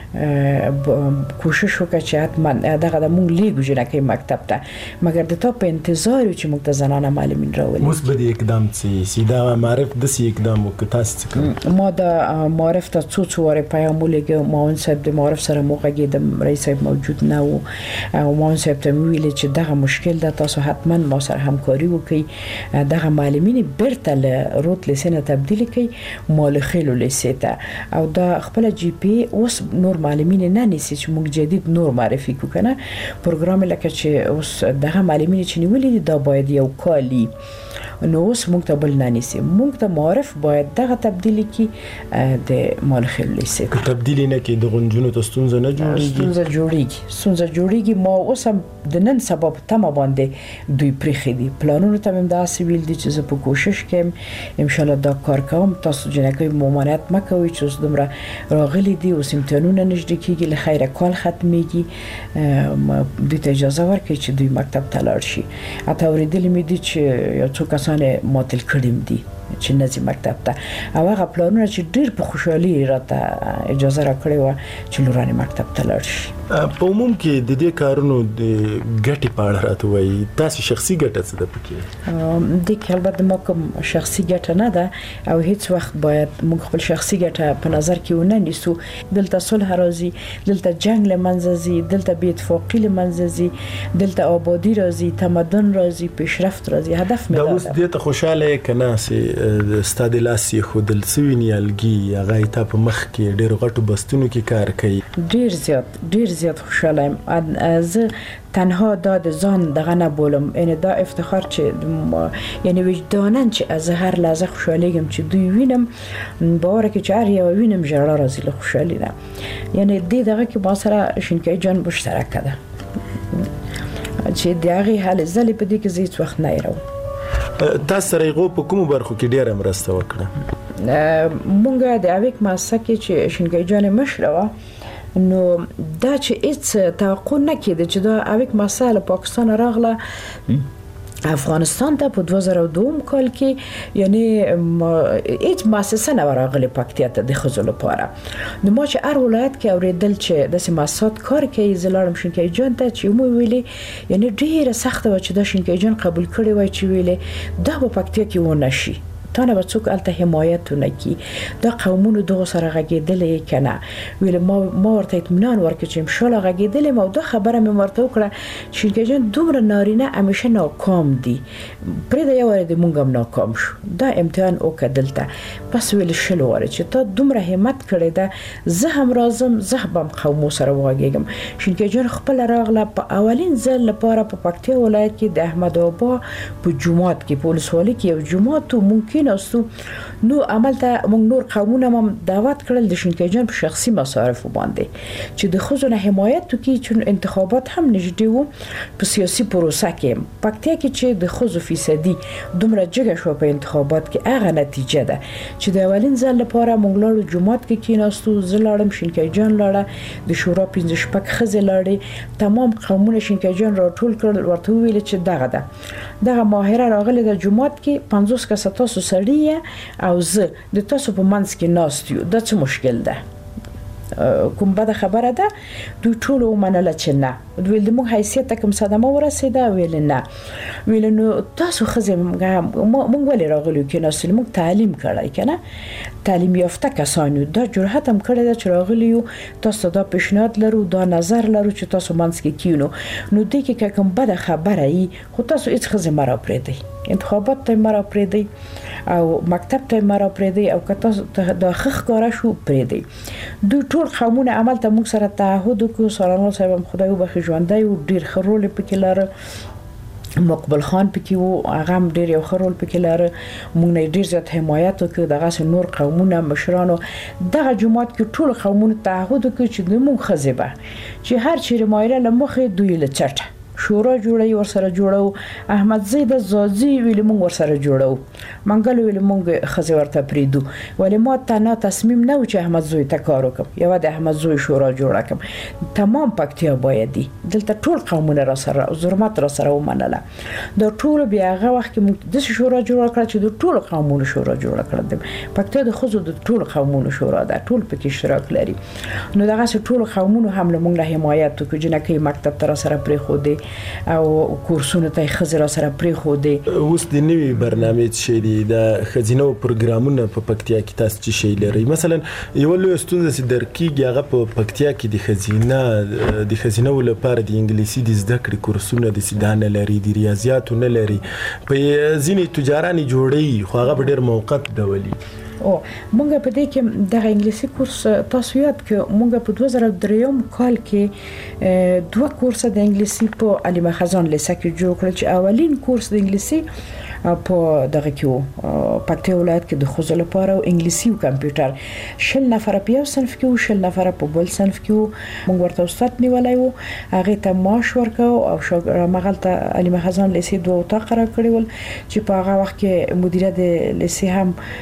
کوشش وکړي چې حتما دغه د موږ لیږو جنکی مکتب ته مګر د تا په انتظار چې موږ ته زنانه معلمین راولي اوس به د اقدام چې سیدا معرف د سی اقدام وکړي تاسو څه ما د معرف ته څو څو واره پیغام ولېږه معاون صاحب د معرف سره موږ د رئیس صاحب موجود نه و او معاون صاحب ته ویل چې دغه مشکل ده تاسو حتما ما سره همکاري وکړئ دغه معلمین بیرته له روت لیسه تبدیل کړئ مالخیل لیسه ته او دا خپل جی پی اوس نور معلمین نه نیسي چې موږ جدید نور معرفي کو کنه پروګرام لکه چې اوس دغه معلمین چې نیولې دا باید یو کالی نو اوس موږ ته بل نه نیسي موږ ته معرف باید دغه تبدیلی کې د مالخیل لیسه که تبدیلی نه کې د غنجونو ته ستونزه نه جوړیږي ستونزه جوړیږي ستونزه جوړیږي ما اوس هم د نن سبب تمه باندې دوی پرېخي دي پلانونو ته هم دا سویل دي چې زه په کوشش کوم ان شاء الله دا کار کوم تاسو جنکی ممانعت مکوئ چې اوس دومره راغلي دي اوس امتحانونه نږدې کیږي له خیره کال ختميږي دوی ته اجازه ورکړي چې دوی مکتب ته لاړ شي اته اوریدل مې دي چې یو څو کسان ماتل کړم دي چې نځي مکتب ته او هغه پلانونه چې ډېر په خوشحالي راته اجازه راکړې و چې لورانه مکتب ته لاړ شي په عموم کې د دې کارونو د ګټې په اړه راته وایي تاسو شخصي ګټه څه ده پکې د کې البته ما کوم شخصي ګټه نه ده او هیڅ وخت باید موږ خپل شخصي ګټه په نظر کې ونه نیسو دلته صلح راځي دلته جنگ لمنځه ځي دلته بې اتفاقي لمنځه ځي دلته آبادی راځي تمدن راځي پیشرفت راځي هدف مې دا اوس دې ته خوشاله کنه سي استاد لاسي خودل سوینیالګي هغه ته په مخ کې ډېر غټو بستونو کې کار کوي ډېر زیات ډېر زیات خوشاله یم از تنها دا د ځان دغه نه بولم ان دا افتخار چې یعنی وجدانن چې از هر لحظه خوشالېږم چې دوی وینم باور کې چې هر یو وینم ژړا راځي له خوشالۍ نه یعنی دې دغه کې با سره شینکای جان مشترک ده چې دغه حال زلي په دې کې زیات وخت نه یرو تاسو سره غو په کوم برخو کې ډیره مرسته وکړه مونږه د اویک ماسه کې چې شینګای جان مشروا نو دا چې هیڅ توقع نه کېده چې دا اویک ماسه له پاکستان راغله افغانستان ته په دوه زره دوه کال کې یعنی هیڅ مؤسسه نه راغله پکتیا ته د خزو لپاره نو ما چې هر ولایت کې اوریدل چې د سیماسات کار کوي زلارم شینکای جان ته چې مو ویلي یعنی ډیره سخته و چې د شینکای جان قبول کړي وای چې ویلي دا په پکتیا کې و نشي تانه به څوک الته حمایت نکي دا قومونو دغه سره غږیدل کنه ویل ما ما ورته اطمینان ورکړم چې انشالله غږیدل ما دا خبره مې ورته وکړه چې کېجن دومره نارینه همیشه ناکام دي پرې دا یو د مونږ هم ناکام شو دا امتحان وکړلته بس ویل شل وره چې ته دومره همت کړې ده زه هم راځم زه هم قوم سره واګم چې کېجن خپل راغله په اولین ځل لپاره په پکتیا ولایت کې د احمد آبا په جمعات کې په ولسوالۍ کې یو جمعات ممکن ناستو نو عملته موږ نور قومونه هم دعوت کړل د شینکجان په شخصي مصارف باندې چې د خزونه حمایت کوي چې انتخابات هم نږدې وو په سیاسي پروسه کې پکتیا کې چې د خزو فیصدي دومره جګه شو په انتخابات کې هغه نتیجه ده چې د اولین ځل لپاره موږ لاړو جمعات کې کېناستو زلاړم شینکجان لاړه د شورا پنځه شپږ خزې لاړې تمام قومونه شینکجان راټول کړل ورته ویل چې دغه ده دغه ماهره راغله د جمعات کې پنځوس کسه تاسو سړی او زه د تاسو په منځ کې ناست یو دا څه مشکل ده کوم بده خبره ده دوی ټول ومنله چې نه دوی د موږ حیثیت ته کوم صدمه ورسېده ویل نه ویل نو تاسو خزم موږ ولې راغلو کې ناست موږ تعلیم کړای کنه تعلیم یافته کسانو دا جرأت هم کړی دا چې راغلیو تاسو دا پیشنهاد لرو دا نظر لرو چې تاسو منځ کې کینو نو دې کې کوم بده خبره ای خو تاسو هیڅ خزم را پرېدی انتخابات ته مرا پرېدی او مکتب ته مرا پرېدی او کته د خخ کارا شو پرېدی دوی ټول قومونه عمل ته موږ سره تعهد وکړو سلام صاحب خدای وبخښي ژوندۍ او ډیر خرول پکې لاره مقبل خان پکې وو هغه هم ډیر یو خرول پکې لاره موږ نه ډیر زیات حمایت وکړو دغه نور قومونه مشرانو دغه جماعت کې ټول قومونه تعهد وکړو چې د موږ خزبه چې هر چیرې مایره لمخې دوی لچټه شورا جوړي ور سره جوړو احمد زید زازي ویل مونږ ور سره جوړو منګل ویل مونږ خزي ورته پریدو ولې ما ته نه تصمیم نه و چې احمد زوی ته کار وکم یو د احمد زوی شورا جوړ کم تمام پکتیا بایدي دلته ټول قومونه را سره زرمت را سره ومنله د ټول بیا هغه وخت کې مونږ د شورا جوړ کړ چې د ټول قومونو شورا جوړ کړل پکتیا د خزو د ټول قومونو شورا ده ټول پکې اشتراک لري نو دغه ټول قومونو هم له مونږ حمایت وکړي جنکه مکتب تر سره پرې خو دي او کورسونه ته خزر سره پری خو دي اوس د نوي برنامه چې دی د خزینه او پروګرامونه په پکتیا کې تاسو چې شی لري مثلا یو لوی ستونزه چې درکې هغه په پکتیا کې د خزینه د خزینه لپاره د انګلیسي د زده کړې کورسونه د سیدانه لري د ریاضیات نه لري په ځینې تجاراني جوړي خو هغه ډېر موقت ډولي او مونږ په دې کې د انګلیسي کورس تاسو یاد کې مونږ په دوه زره درې کال کې دوه کورس د انګلیسي په علي مخزان لیسه کې جوړ کړل چې اولین کورس د انګلیسي په دغه کې پکتیا ولایت کې د خوځل لپاره او انګلیسي او کمپیوټر شل نفر په یو صنف کې او شل نفر په بل صنف کې مونږ ورته استاد نیولای وو هغه ته معاش ورکاو او شاګرد مغلطه علي مخزان لیسه دوه اتاق را کړول چې په هغه وخت کې مدیره د لیسه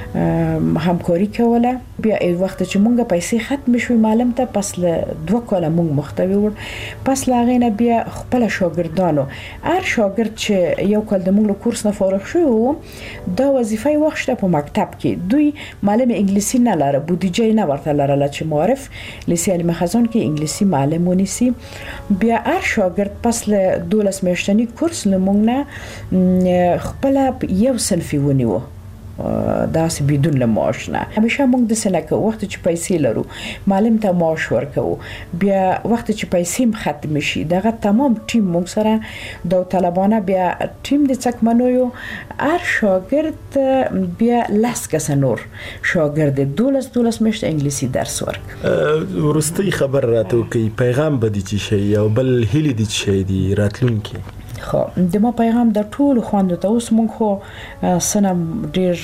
هم همکاري کوله بیا ای وخت چې مونږه پیسې ختم شوې معلم ته پس له دوه کاله مونږ مختوي ور پس لاغې نه بیا خپل شاګردانو هر شاګرد چې یو کال د مونږ کورس نه فارغ شو دا وظیفه وخت په مکتب کې دوی معلم انګلیسي نه لاره بودیجه نه ورته لاره چې معرف لیسه علي مخزان کې انګلیسي معلم ونیسي بیا هر شاګرد پس له دولس میاشتنی کورس لمونږ نه خپل یو صنفي ونیو داسې بدون له معاش نه همیشه موږ د سلکه وخت چې پیسې لرو معلم ته معاش ورکو بیا وخت چې پیسې ختم شي دغه تمام ټیم موږ سره د طالبانه بیا ټیم د څکمنوي هر شاګرد بیا لاس کس نور شاګرد دولس دولس مشت انګلیسي درس ورک ورستي خبر راته کوي پیغام بدی چې شي او بل هلي دي شي دي راتلونکي خو د ما پیغام د ټول خوند ته اوس مونږ خو سنم ډیر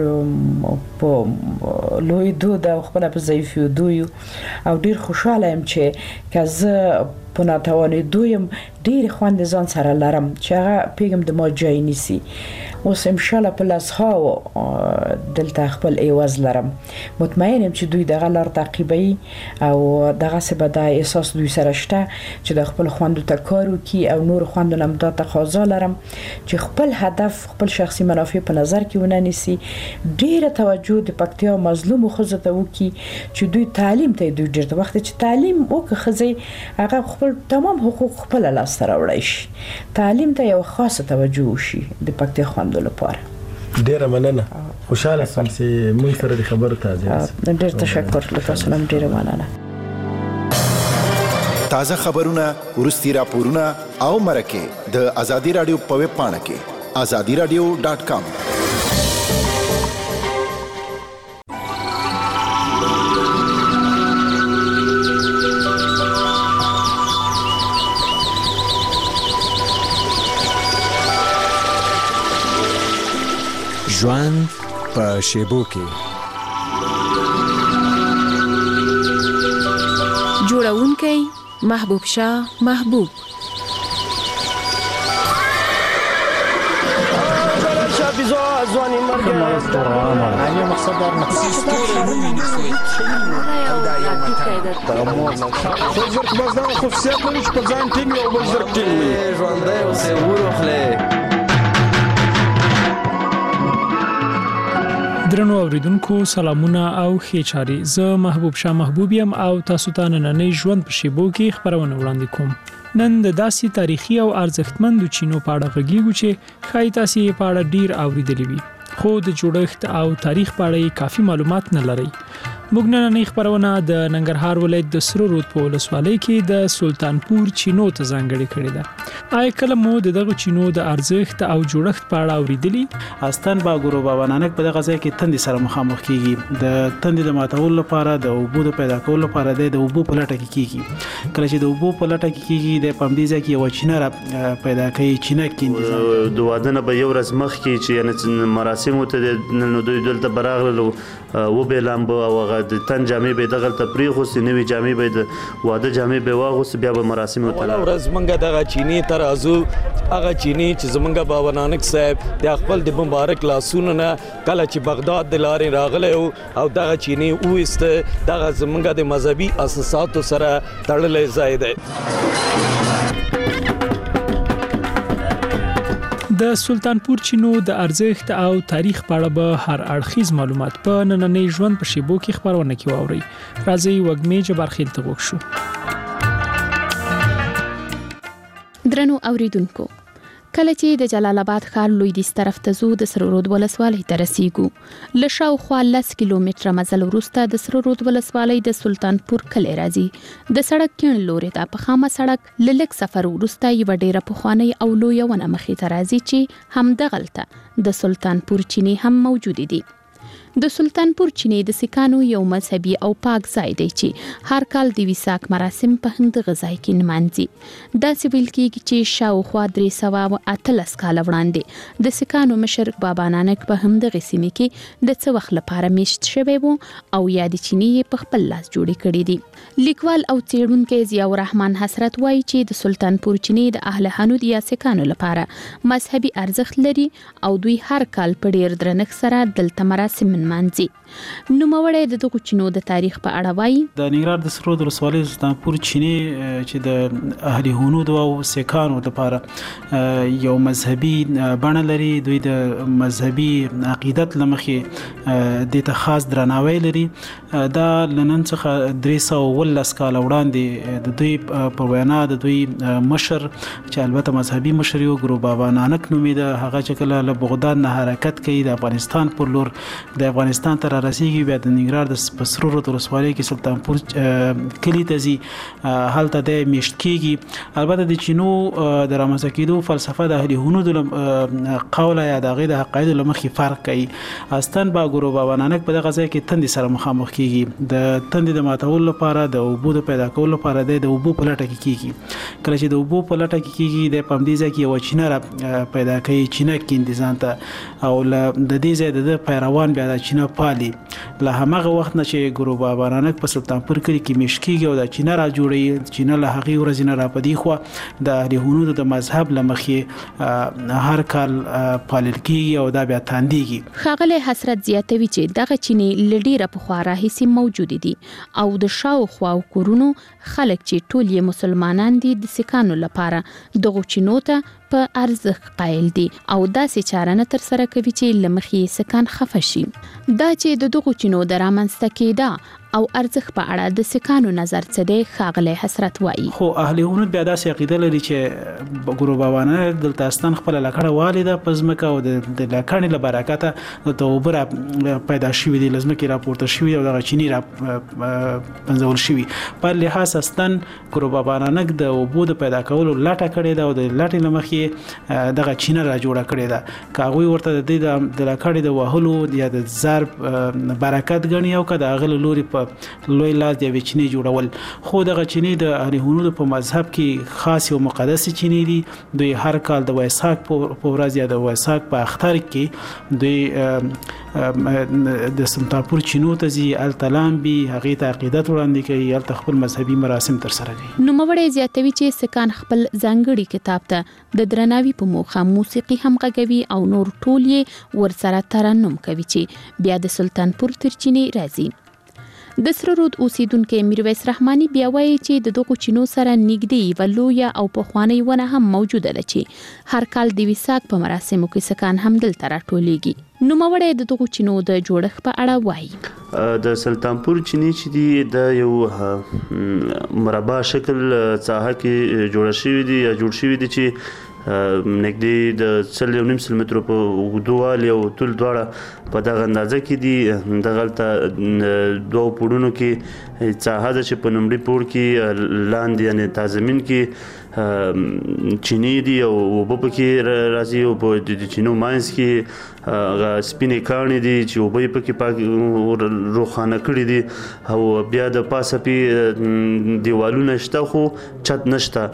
په لوی دو د خپل په ضعیف دوی او ډیر خوشاله يم چې کزه په ناتوانې دویم ډیر خوند ځان سره لرم چې هغه پیغام د ما جای نیسی اوس ان شاء الله په لاس هاو دلته خپل ایواز لرم مطمئن یم چې دوی دغه لار تعقیبوي او دغه سبا د احساس دوی سره شته چې د خپل خوندو ته کار وکړي او نور خوندو لم د تقاضا لرم چې خپل هدف خپل شخصي منافع په نظر کې ونه نیسي ډیره توجه د پکتیا مظلوم خزه ته وکړي چې دوی تعلیم ته دوی ډیر وخت چې تعلیم وکړي خزه هغه خپل تمام حقوق خپل لاس ته راوړي شي تعلیم ته یو خاصه توجه وشي د پکتیا خوندو لپاره ډیره مننه خوشاله سم چې موږ سره د خبرو تازه ډیر تشکر له تاسو نن ډیره مننه تازه خبرونه ورستي راپورونه او مرکه د ازادي رادیو په ویب پاڼه کې azadi radio dot com ژوند په شیبو کې جوړونکی محبوب شاه محبوب ځواني مرګ علي مقصد دار زرق بازدار خصوصیات لري چې په ځان ټینګ او بل زرق ټینګ وي ژوندی اوسې وروخلې درنو اوریدونکو سلامونه او ښې چارې زه محبوب شاه محبوب یم او تاسو ته نننۍ ژوند په شیبو کې خبرونه وړاندې کوم نن د داسې تاریخي او ارزښتمندو چینو په اړه غږیږو چې ښایي تاسو یې په اړه ډیر اوریدلی وي خو د جوړښت او تاریخ په اړه کافي معلومات نه لرئ موږ نن خبرونه د ننګرهار ولایت د سرو رود په ولسوالۍ کې د سلطانپور چینو ته ځانګړې کړې ده آیا کله مو دغه چینو د ارزښت او جوړښت په اړه اوریدلی استان باګورو بابا نانک په دغه ځای کې تندې سره مخامخ کیږي د تندې د ماتول لپاره د اوبو د پیدا کولو لپاره د اوبو په لټه کې کیږي کله چې د اوبو په لټه کې کیږي د پمدیزه کې یو چینه پیدا کوي چینه کې د واده نه به یو ورځ مخ کې چې یعنی مراسم ته نو دوی دلته براغلو و به لامبو او د تن جامې به دغه تفریح خو سینوي جامې به د واده جامې به واغوس بیا به مراسم وته ورځ منګه دغه چینی ترازو هغه چینی چې زمونږ بابا نانک صاحب د خپل د مبارک لاسونو نه کله چې بغداد د لارې راغله او دغه چینی وېسته دغه زمونږ د مذهبي اساساتو سره تړلې ځای دی د سلطانپور چینو د ارزښت او تاریخ په اړه به هر اړخیز معلومات په نننۍ ژوند په شیبو کې خبرونه کې واوري راځي وګمې جبرخیل ته وښو درنو اوریدونکو کله چې د جلال آباد ښار لویدیځ طرف ته ځو د سرو رود ولسوالۍ ته رسیږو له شاوخوا لس کیلومتره مزل وروسته د سرو رود ولسوالۍ د سلطانپور کلی راځي د سړک کیڼ لوري ته په خامه سړک له لږ سفر وروسته یوه ډیره پخوانۍ او لویه ونه مخې ته راځي چې همدغلته د سلطانپور چینې هم موجودې دي د سلطانپور چینې د سکانو یو مذهبي او پاک ځای دی چې هر کال د ویساک مراسم په همدغه ځای کې نمانځي داسې ویل کېږي چې شاوخوا درې سوه اتلس کاله وړاندې د سکانو مشر بابا نانک په همدغه سیمې کې د څه وخت لپاره میشت شوی و او یا د چینې په خپل لاس جوړې کړې دي لیکوال او څېړونکی ضیاء الرحمن حسرت وایي چې د سلطانپور چینې د اهل حنود یا سکانو لپاره مذهبي ارزښت لري او دوی هر کال په ډېر درنښت سره دلته مراسم منځي نوموړی د دغو چینو د تاریخ په اړه وایي د ننګرهار د سرو رود ولسوالۍ سلطانپور چینې چې د اهل حنود او سکانو لپاره یو مذهبي بڼه لري دوی د مذهبي عقیدت لمخې د ته خاص درناوی لري دا لنن څخه درې سوه اوولس کاله وړاندې د دوی په وینا د دوی مشر چې البته مذهبي مشر یو ګرو بابا نانک نومیده هغه چې کله له بغداد نه حرکت کوي د افغانستان پر لور د افغانستان تر رسیږي بیا د ننګرهار د سرو رود ولسوالۍ کې سلطانپور کلي ته ځي هلته د میشت کېږي البته د چینو د رامنځته کېدو فلسفه د اهل حنود قوله یا د هغې د عقایدو له مخې فرق کوي استن باګورو بابا نانک په دغه ځای کې تندې سره مخامخ کېږي د تندې د ماتولو لپاره د اوبو د پیدا کولو لپاره د اوبو په لټه کې کېږي کله چې د اوبو په لټه کې کېږي د پمدې ځای کې یوه چینه پیدا کوي چینه کیندي ځان ته او د دې ځای د پیروان بیا د چینه پالي له همغه وخت نه چې ګورو بابا نانک په سلطانپور کې کې مشکیږي او د چینه را جوړي چینه له هغه ورځې نه را پدې خو د اهل هنود د مذهب لمخې هر کال پالل کیږي او دا بیا تاندېږي. ښاغلی حسرت زیاتوي چې دغه چینې له ډېره پخوا راهیسې موجودې دي او د شاوخوا کورونو خلک چې ټول یې مسلمانان دي د سکانو لپاره دغو چینو ته په ارزښت قایل دي او داسې چاره نه ترسره کوي چې له مخې سکان خفه شي. دا چې د دغو چینو د رامنځته کېدا او ارزښت په اړه د سکانو نظر څه دی ښاغلی حسرت وایي. خو اهل هنود بیا داسې عقیده لري چې ګورو بابا نانک دلته استان خپله لکړه والده په ځمکه او د لکړې له برکته دلته اوبه را پیدا شوي دي، له ځمکې راپورته شوي او دغه چینې را پنځول شوي. په لحاظ استان ګورو بابا نانک د اوبو د پیدا کولو لټه کړې ده او د لټې له مخې دغه چینه را جوړه کړې ده. که هغوی ورته د دې د لکړې د وهلو یا د ضرب برکت ګڼي او که د هغه له لورې په لوی لاس د یوې چینې جوړول، خو دغه چینې د اهل هنود په مذهب کې خاص او مقدس چینې دي. دوی هر کال د ویساک په ورځ یا د ویساک په اختر کې دوی د سلطانپور چینو ته ځي، هلته لامبي، هغې ته عقیدت وړاندې کوي، هلته خپل مذهبي مراسم ترسره کوي. نوموړی زیاتوي چې سکان خپل ځانګړي کتاب ته د درناوي په موخه موسیقي هم غږوي او نور ټول یې ورسره ترنم کوي چې بیا د سلطانپور تر چینې راځي. د سره رود اوسیدونکو میرویس رحماني بیا وایي چې د دغو چینو سره نږدې یوه لویه او پخوانۍ ونه هم موجوده ده چې هر کال د ویساک په مراسمو کې سکان هم دلته راټولیږي. نوموړی د دغو چینو د جوړښت په اړه وایي. د سلطانپور چینې چې دي د یو مربع شکل ساحه کې جوړه شوي دي یا جوړ شوي دي چې نږدې د سل یو نیم سل مترو په اوږدوالي او طول دواړه په دغه اندازه کې دي. دغلته دوه پوړونو کې ساحه ده چې په لومړي پوړ کې لاندې یعنې تازمین کې چینې دي او اوبه پکې راځي او په د چینو منځ کې هغه سپینې کاڼي دي چې اوبه یې پکې پاک روښانه کړي دي او بیا د پاسه پې دیوالونه شته خو چت نشته.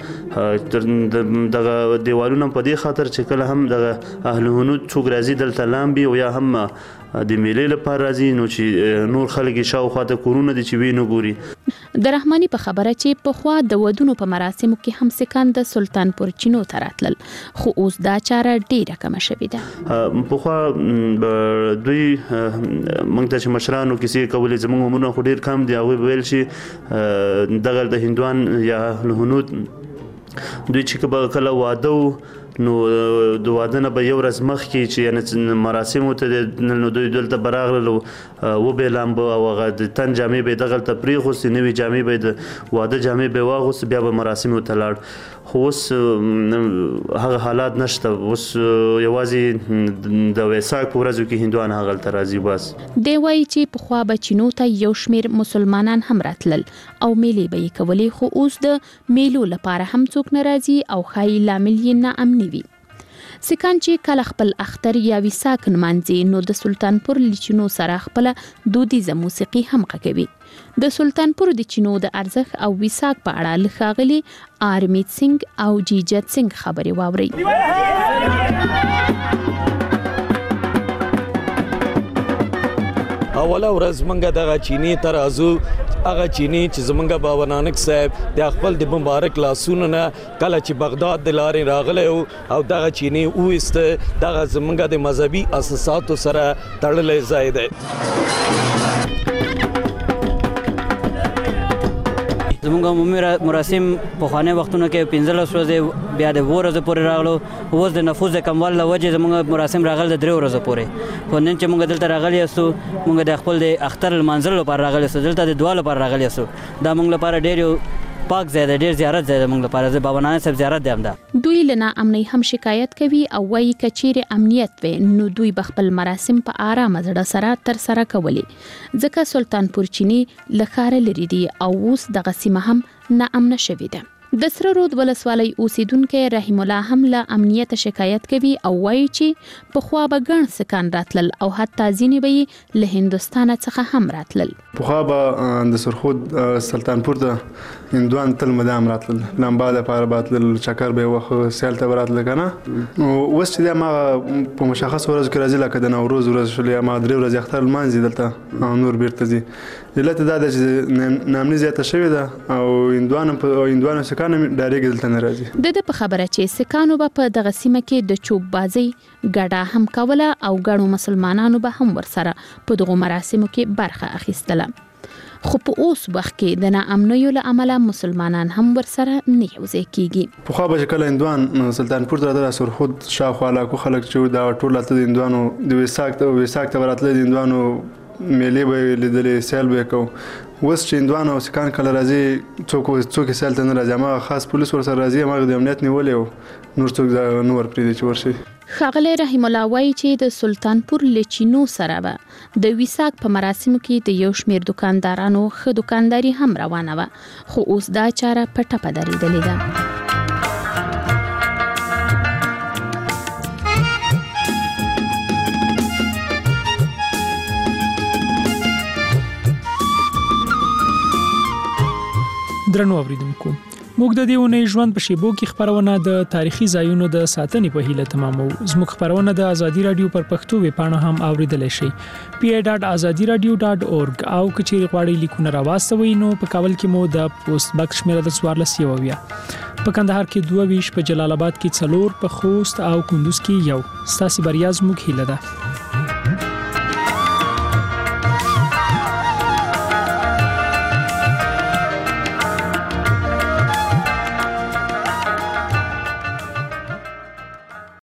دغه دیوالونه په دې خاطر چې کله هم دغه اهل هنود څوک راځي دلته لامبي او یا هم د میلې لپاره راځي نو چې نور خلک یې شاوخوا ته کورونه دي چې وی نه ګوري. د رحماني په خبره چې پخوا د ودونو په مراسمو کې هم سکان د سلطانپور چینو ته راتلل، خو اوس دا چاره ډیره کمه شوې ده. پخوا دوی موږ ته چې مشرانو کیسې کولې، زموږ عمرونه خو ډیر کم دي، هغوی ویل چې دغه د هندوان یا هنود دوی چې کله واده نو د واده نه به یو ورځ مخکې چې یعنې مراسمو ته نو دوی دلته به راغلل و به لامبه او هغه د تن جامې به یې دغلته پرېښوستې، نوې جامې به یې د واده جامې به یې واغوستې، بیا به مراسمو ته لاړ. خو اوس هغه حالات نشته، اوس یوازې د ویساک په ورځو کې هندوان هغلته راځي بس. دی وایي چې پخوا به چینو ته یو شمېر مسلمانان هم راتلل او میلې به یې کولې، خو اوس د میلو لپاره هم څوک نه راځي او ښایي لامل یې ناامني وي. سکان چې کله خپل اختر یا ویساک نمانځي نو د سلطانپور له چینو سره خپله دودیزه موسیقي هم غږوي. د سلطانپور د چینو د ارزښت او ویساک په اړه له ښاغلي آرمیت سنګ او جیجت سنګ خبرې واورئ. اوله ورځ منګه دغه چینې ته راځو، هغه چینې چې زمونږ بابا نانک صاحب د خپل د مبارک لاسونو نه کله چې بغداد د لارې راغلی او دغه چینې وویسته، دغه زمونږ د مذهبي اساساتو سره تړلی ځای دی. زمونږ عمومي مراسم پخواني وختونو کې پنځلس ورځې بیا د اووه ورځو پورې راغلو، اوس د نفوس د کموالي له وجې زمونږ مراسم راغلي د درې ورځو پورې. خو نن چې موږ دلته راغلي یاستو، موږ د خپل د اختر لمانځلو لپاره راغلي یاستو، دلته د دعا لپاره راغلي یاستو. دا موږ لپاره ډېر یو پاک ځای دی، ډېر زیارت ځای دی موږ لپاره. د بابا نانک صاحب زیارت دی همدا. دوی له ناامنۍ هم شکایت کوي او وایي که چیرې امنیت وي نو دوی به خپل مراسم په آرامه زړه سره ترسره کولی، ځکه سلطانپور چینې له ښاره لرې دي او اوس دغه سیمه هم ناامنه شوې ده. د سره رود ولسوالۍ اوسیدونکی رحیم الله هم له امنیت شکایت کوي او وایي چې پخوا به ګڼ سکان راتلل او حتی ځینې به یې له هندوستانه څخه هم راتلل. پخوا به د سرخود سلطانپور ته هندوان تل مدام راتل لمبا د پاره باتل چکر به وخت سیل ته راتل کنه اوس چې ما په مشخص ورځ کې راځي لکه د نوروز ورځ شولې ما درې ورځې اختر المانځي دلته نور بیرته دي علت دا د نامني زیاته شوې ده او هندوان په هندوان سکان ډایرکټ دلته نه راځي د په خبره چې سکانو په دغه سیمه کې د چوب بازي ګډه هم کوله او ګڼو مسلمانانو به هم ورسره په دغه مراسمو کې برخه اخیستله خو په اوس وخت کې د ناامنیو له امله مسلمانان هم ورسره نه یوځای کیږي په خو به کله هندوان سلطانپور ته د سرخود شاوخوا علاقو خلک چې دا ټول ته د هندوانو د وساک ته وساک ته وراتله د هندوانو میلې به لیدلې سیل به کو وس چې هندوان او سکان کله راځي څوک څوک سیل ته نه راځي ما خاص پولیس ورسره راځي ما د امنیت نیولې نور څوک نور پرې چې ورشي ښاغلی رحیم الله وایي چې د سلطانپور لچینو سره به د وساک په مراسمو کې د یو شمیر دکاندارانو ښه دکانداري هم روانه وه خو اوس دا چاره په ټپه درېدلې ده درنو اوریدونکو موږ د دې ونې ژوند په شیبو کې خبرونه د تاریخي ځایونو د ساتنې په هیله تمامو زموږ خبرونه د ازادي رادیو پر پښتو ویبپاڼه هم اوریدلای شئ پی ای ډاټ ازادي رادیو ډاټ اورګ او کچېری غواړئ لیکونه راواستوئ نو په کابل کې مو د پوسټ باکس شمیره د څوارلس یوویا په کندهار کې دوه ویش په جلال آباد کې څلور په خوست او کندوز کې یو ستاسو بریا زموږ هیله ده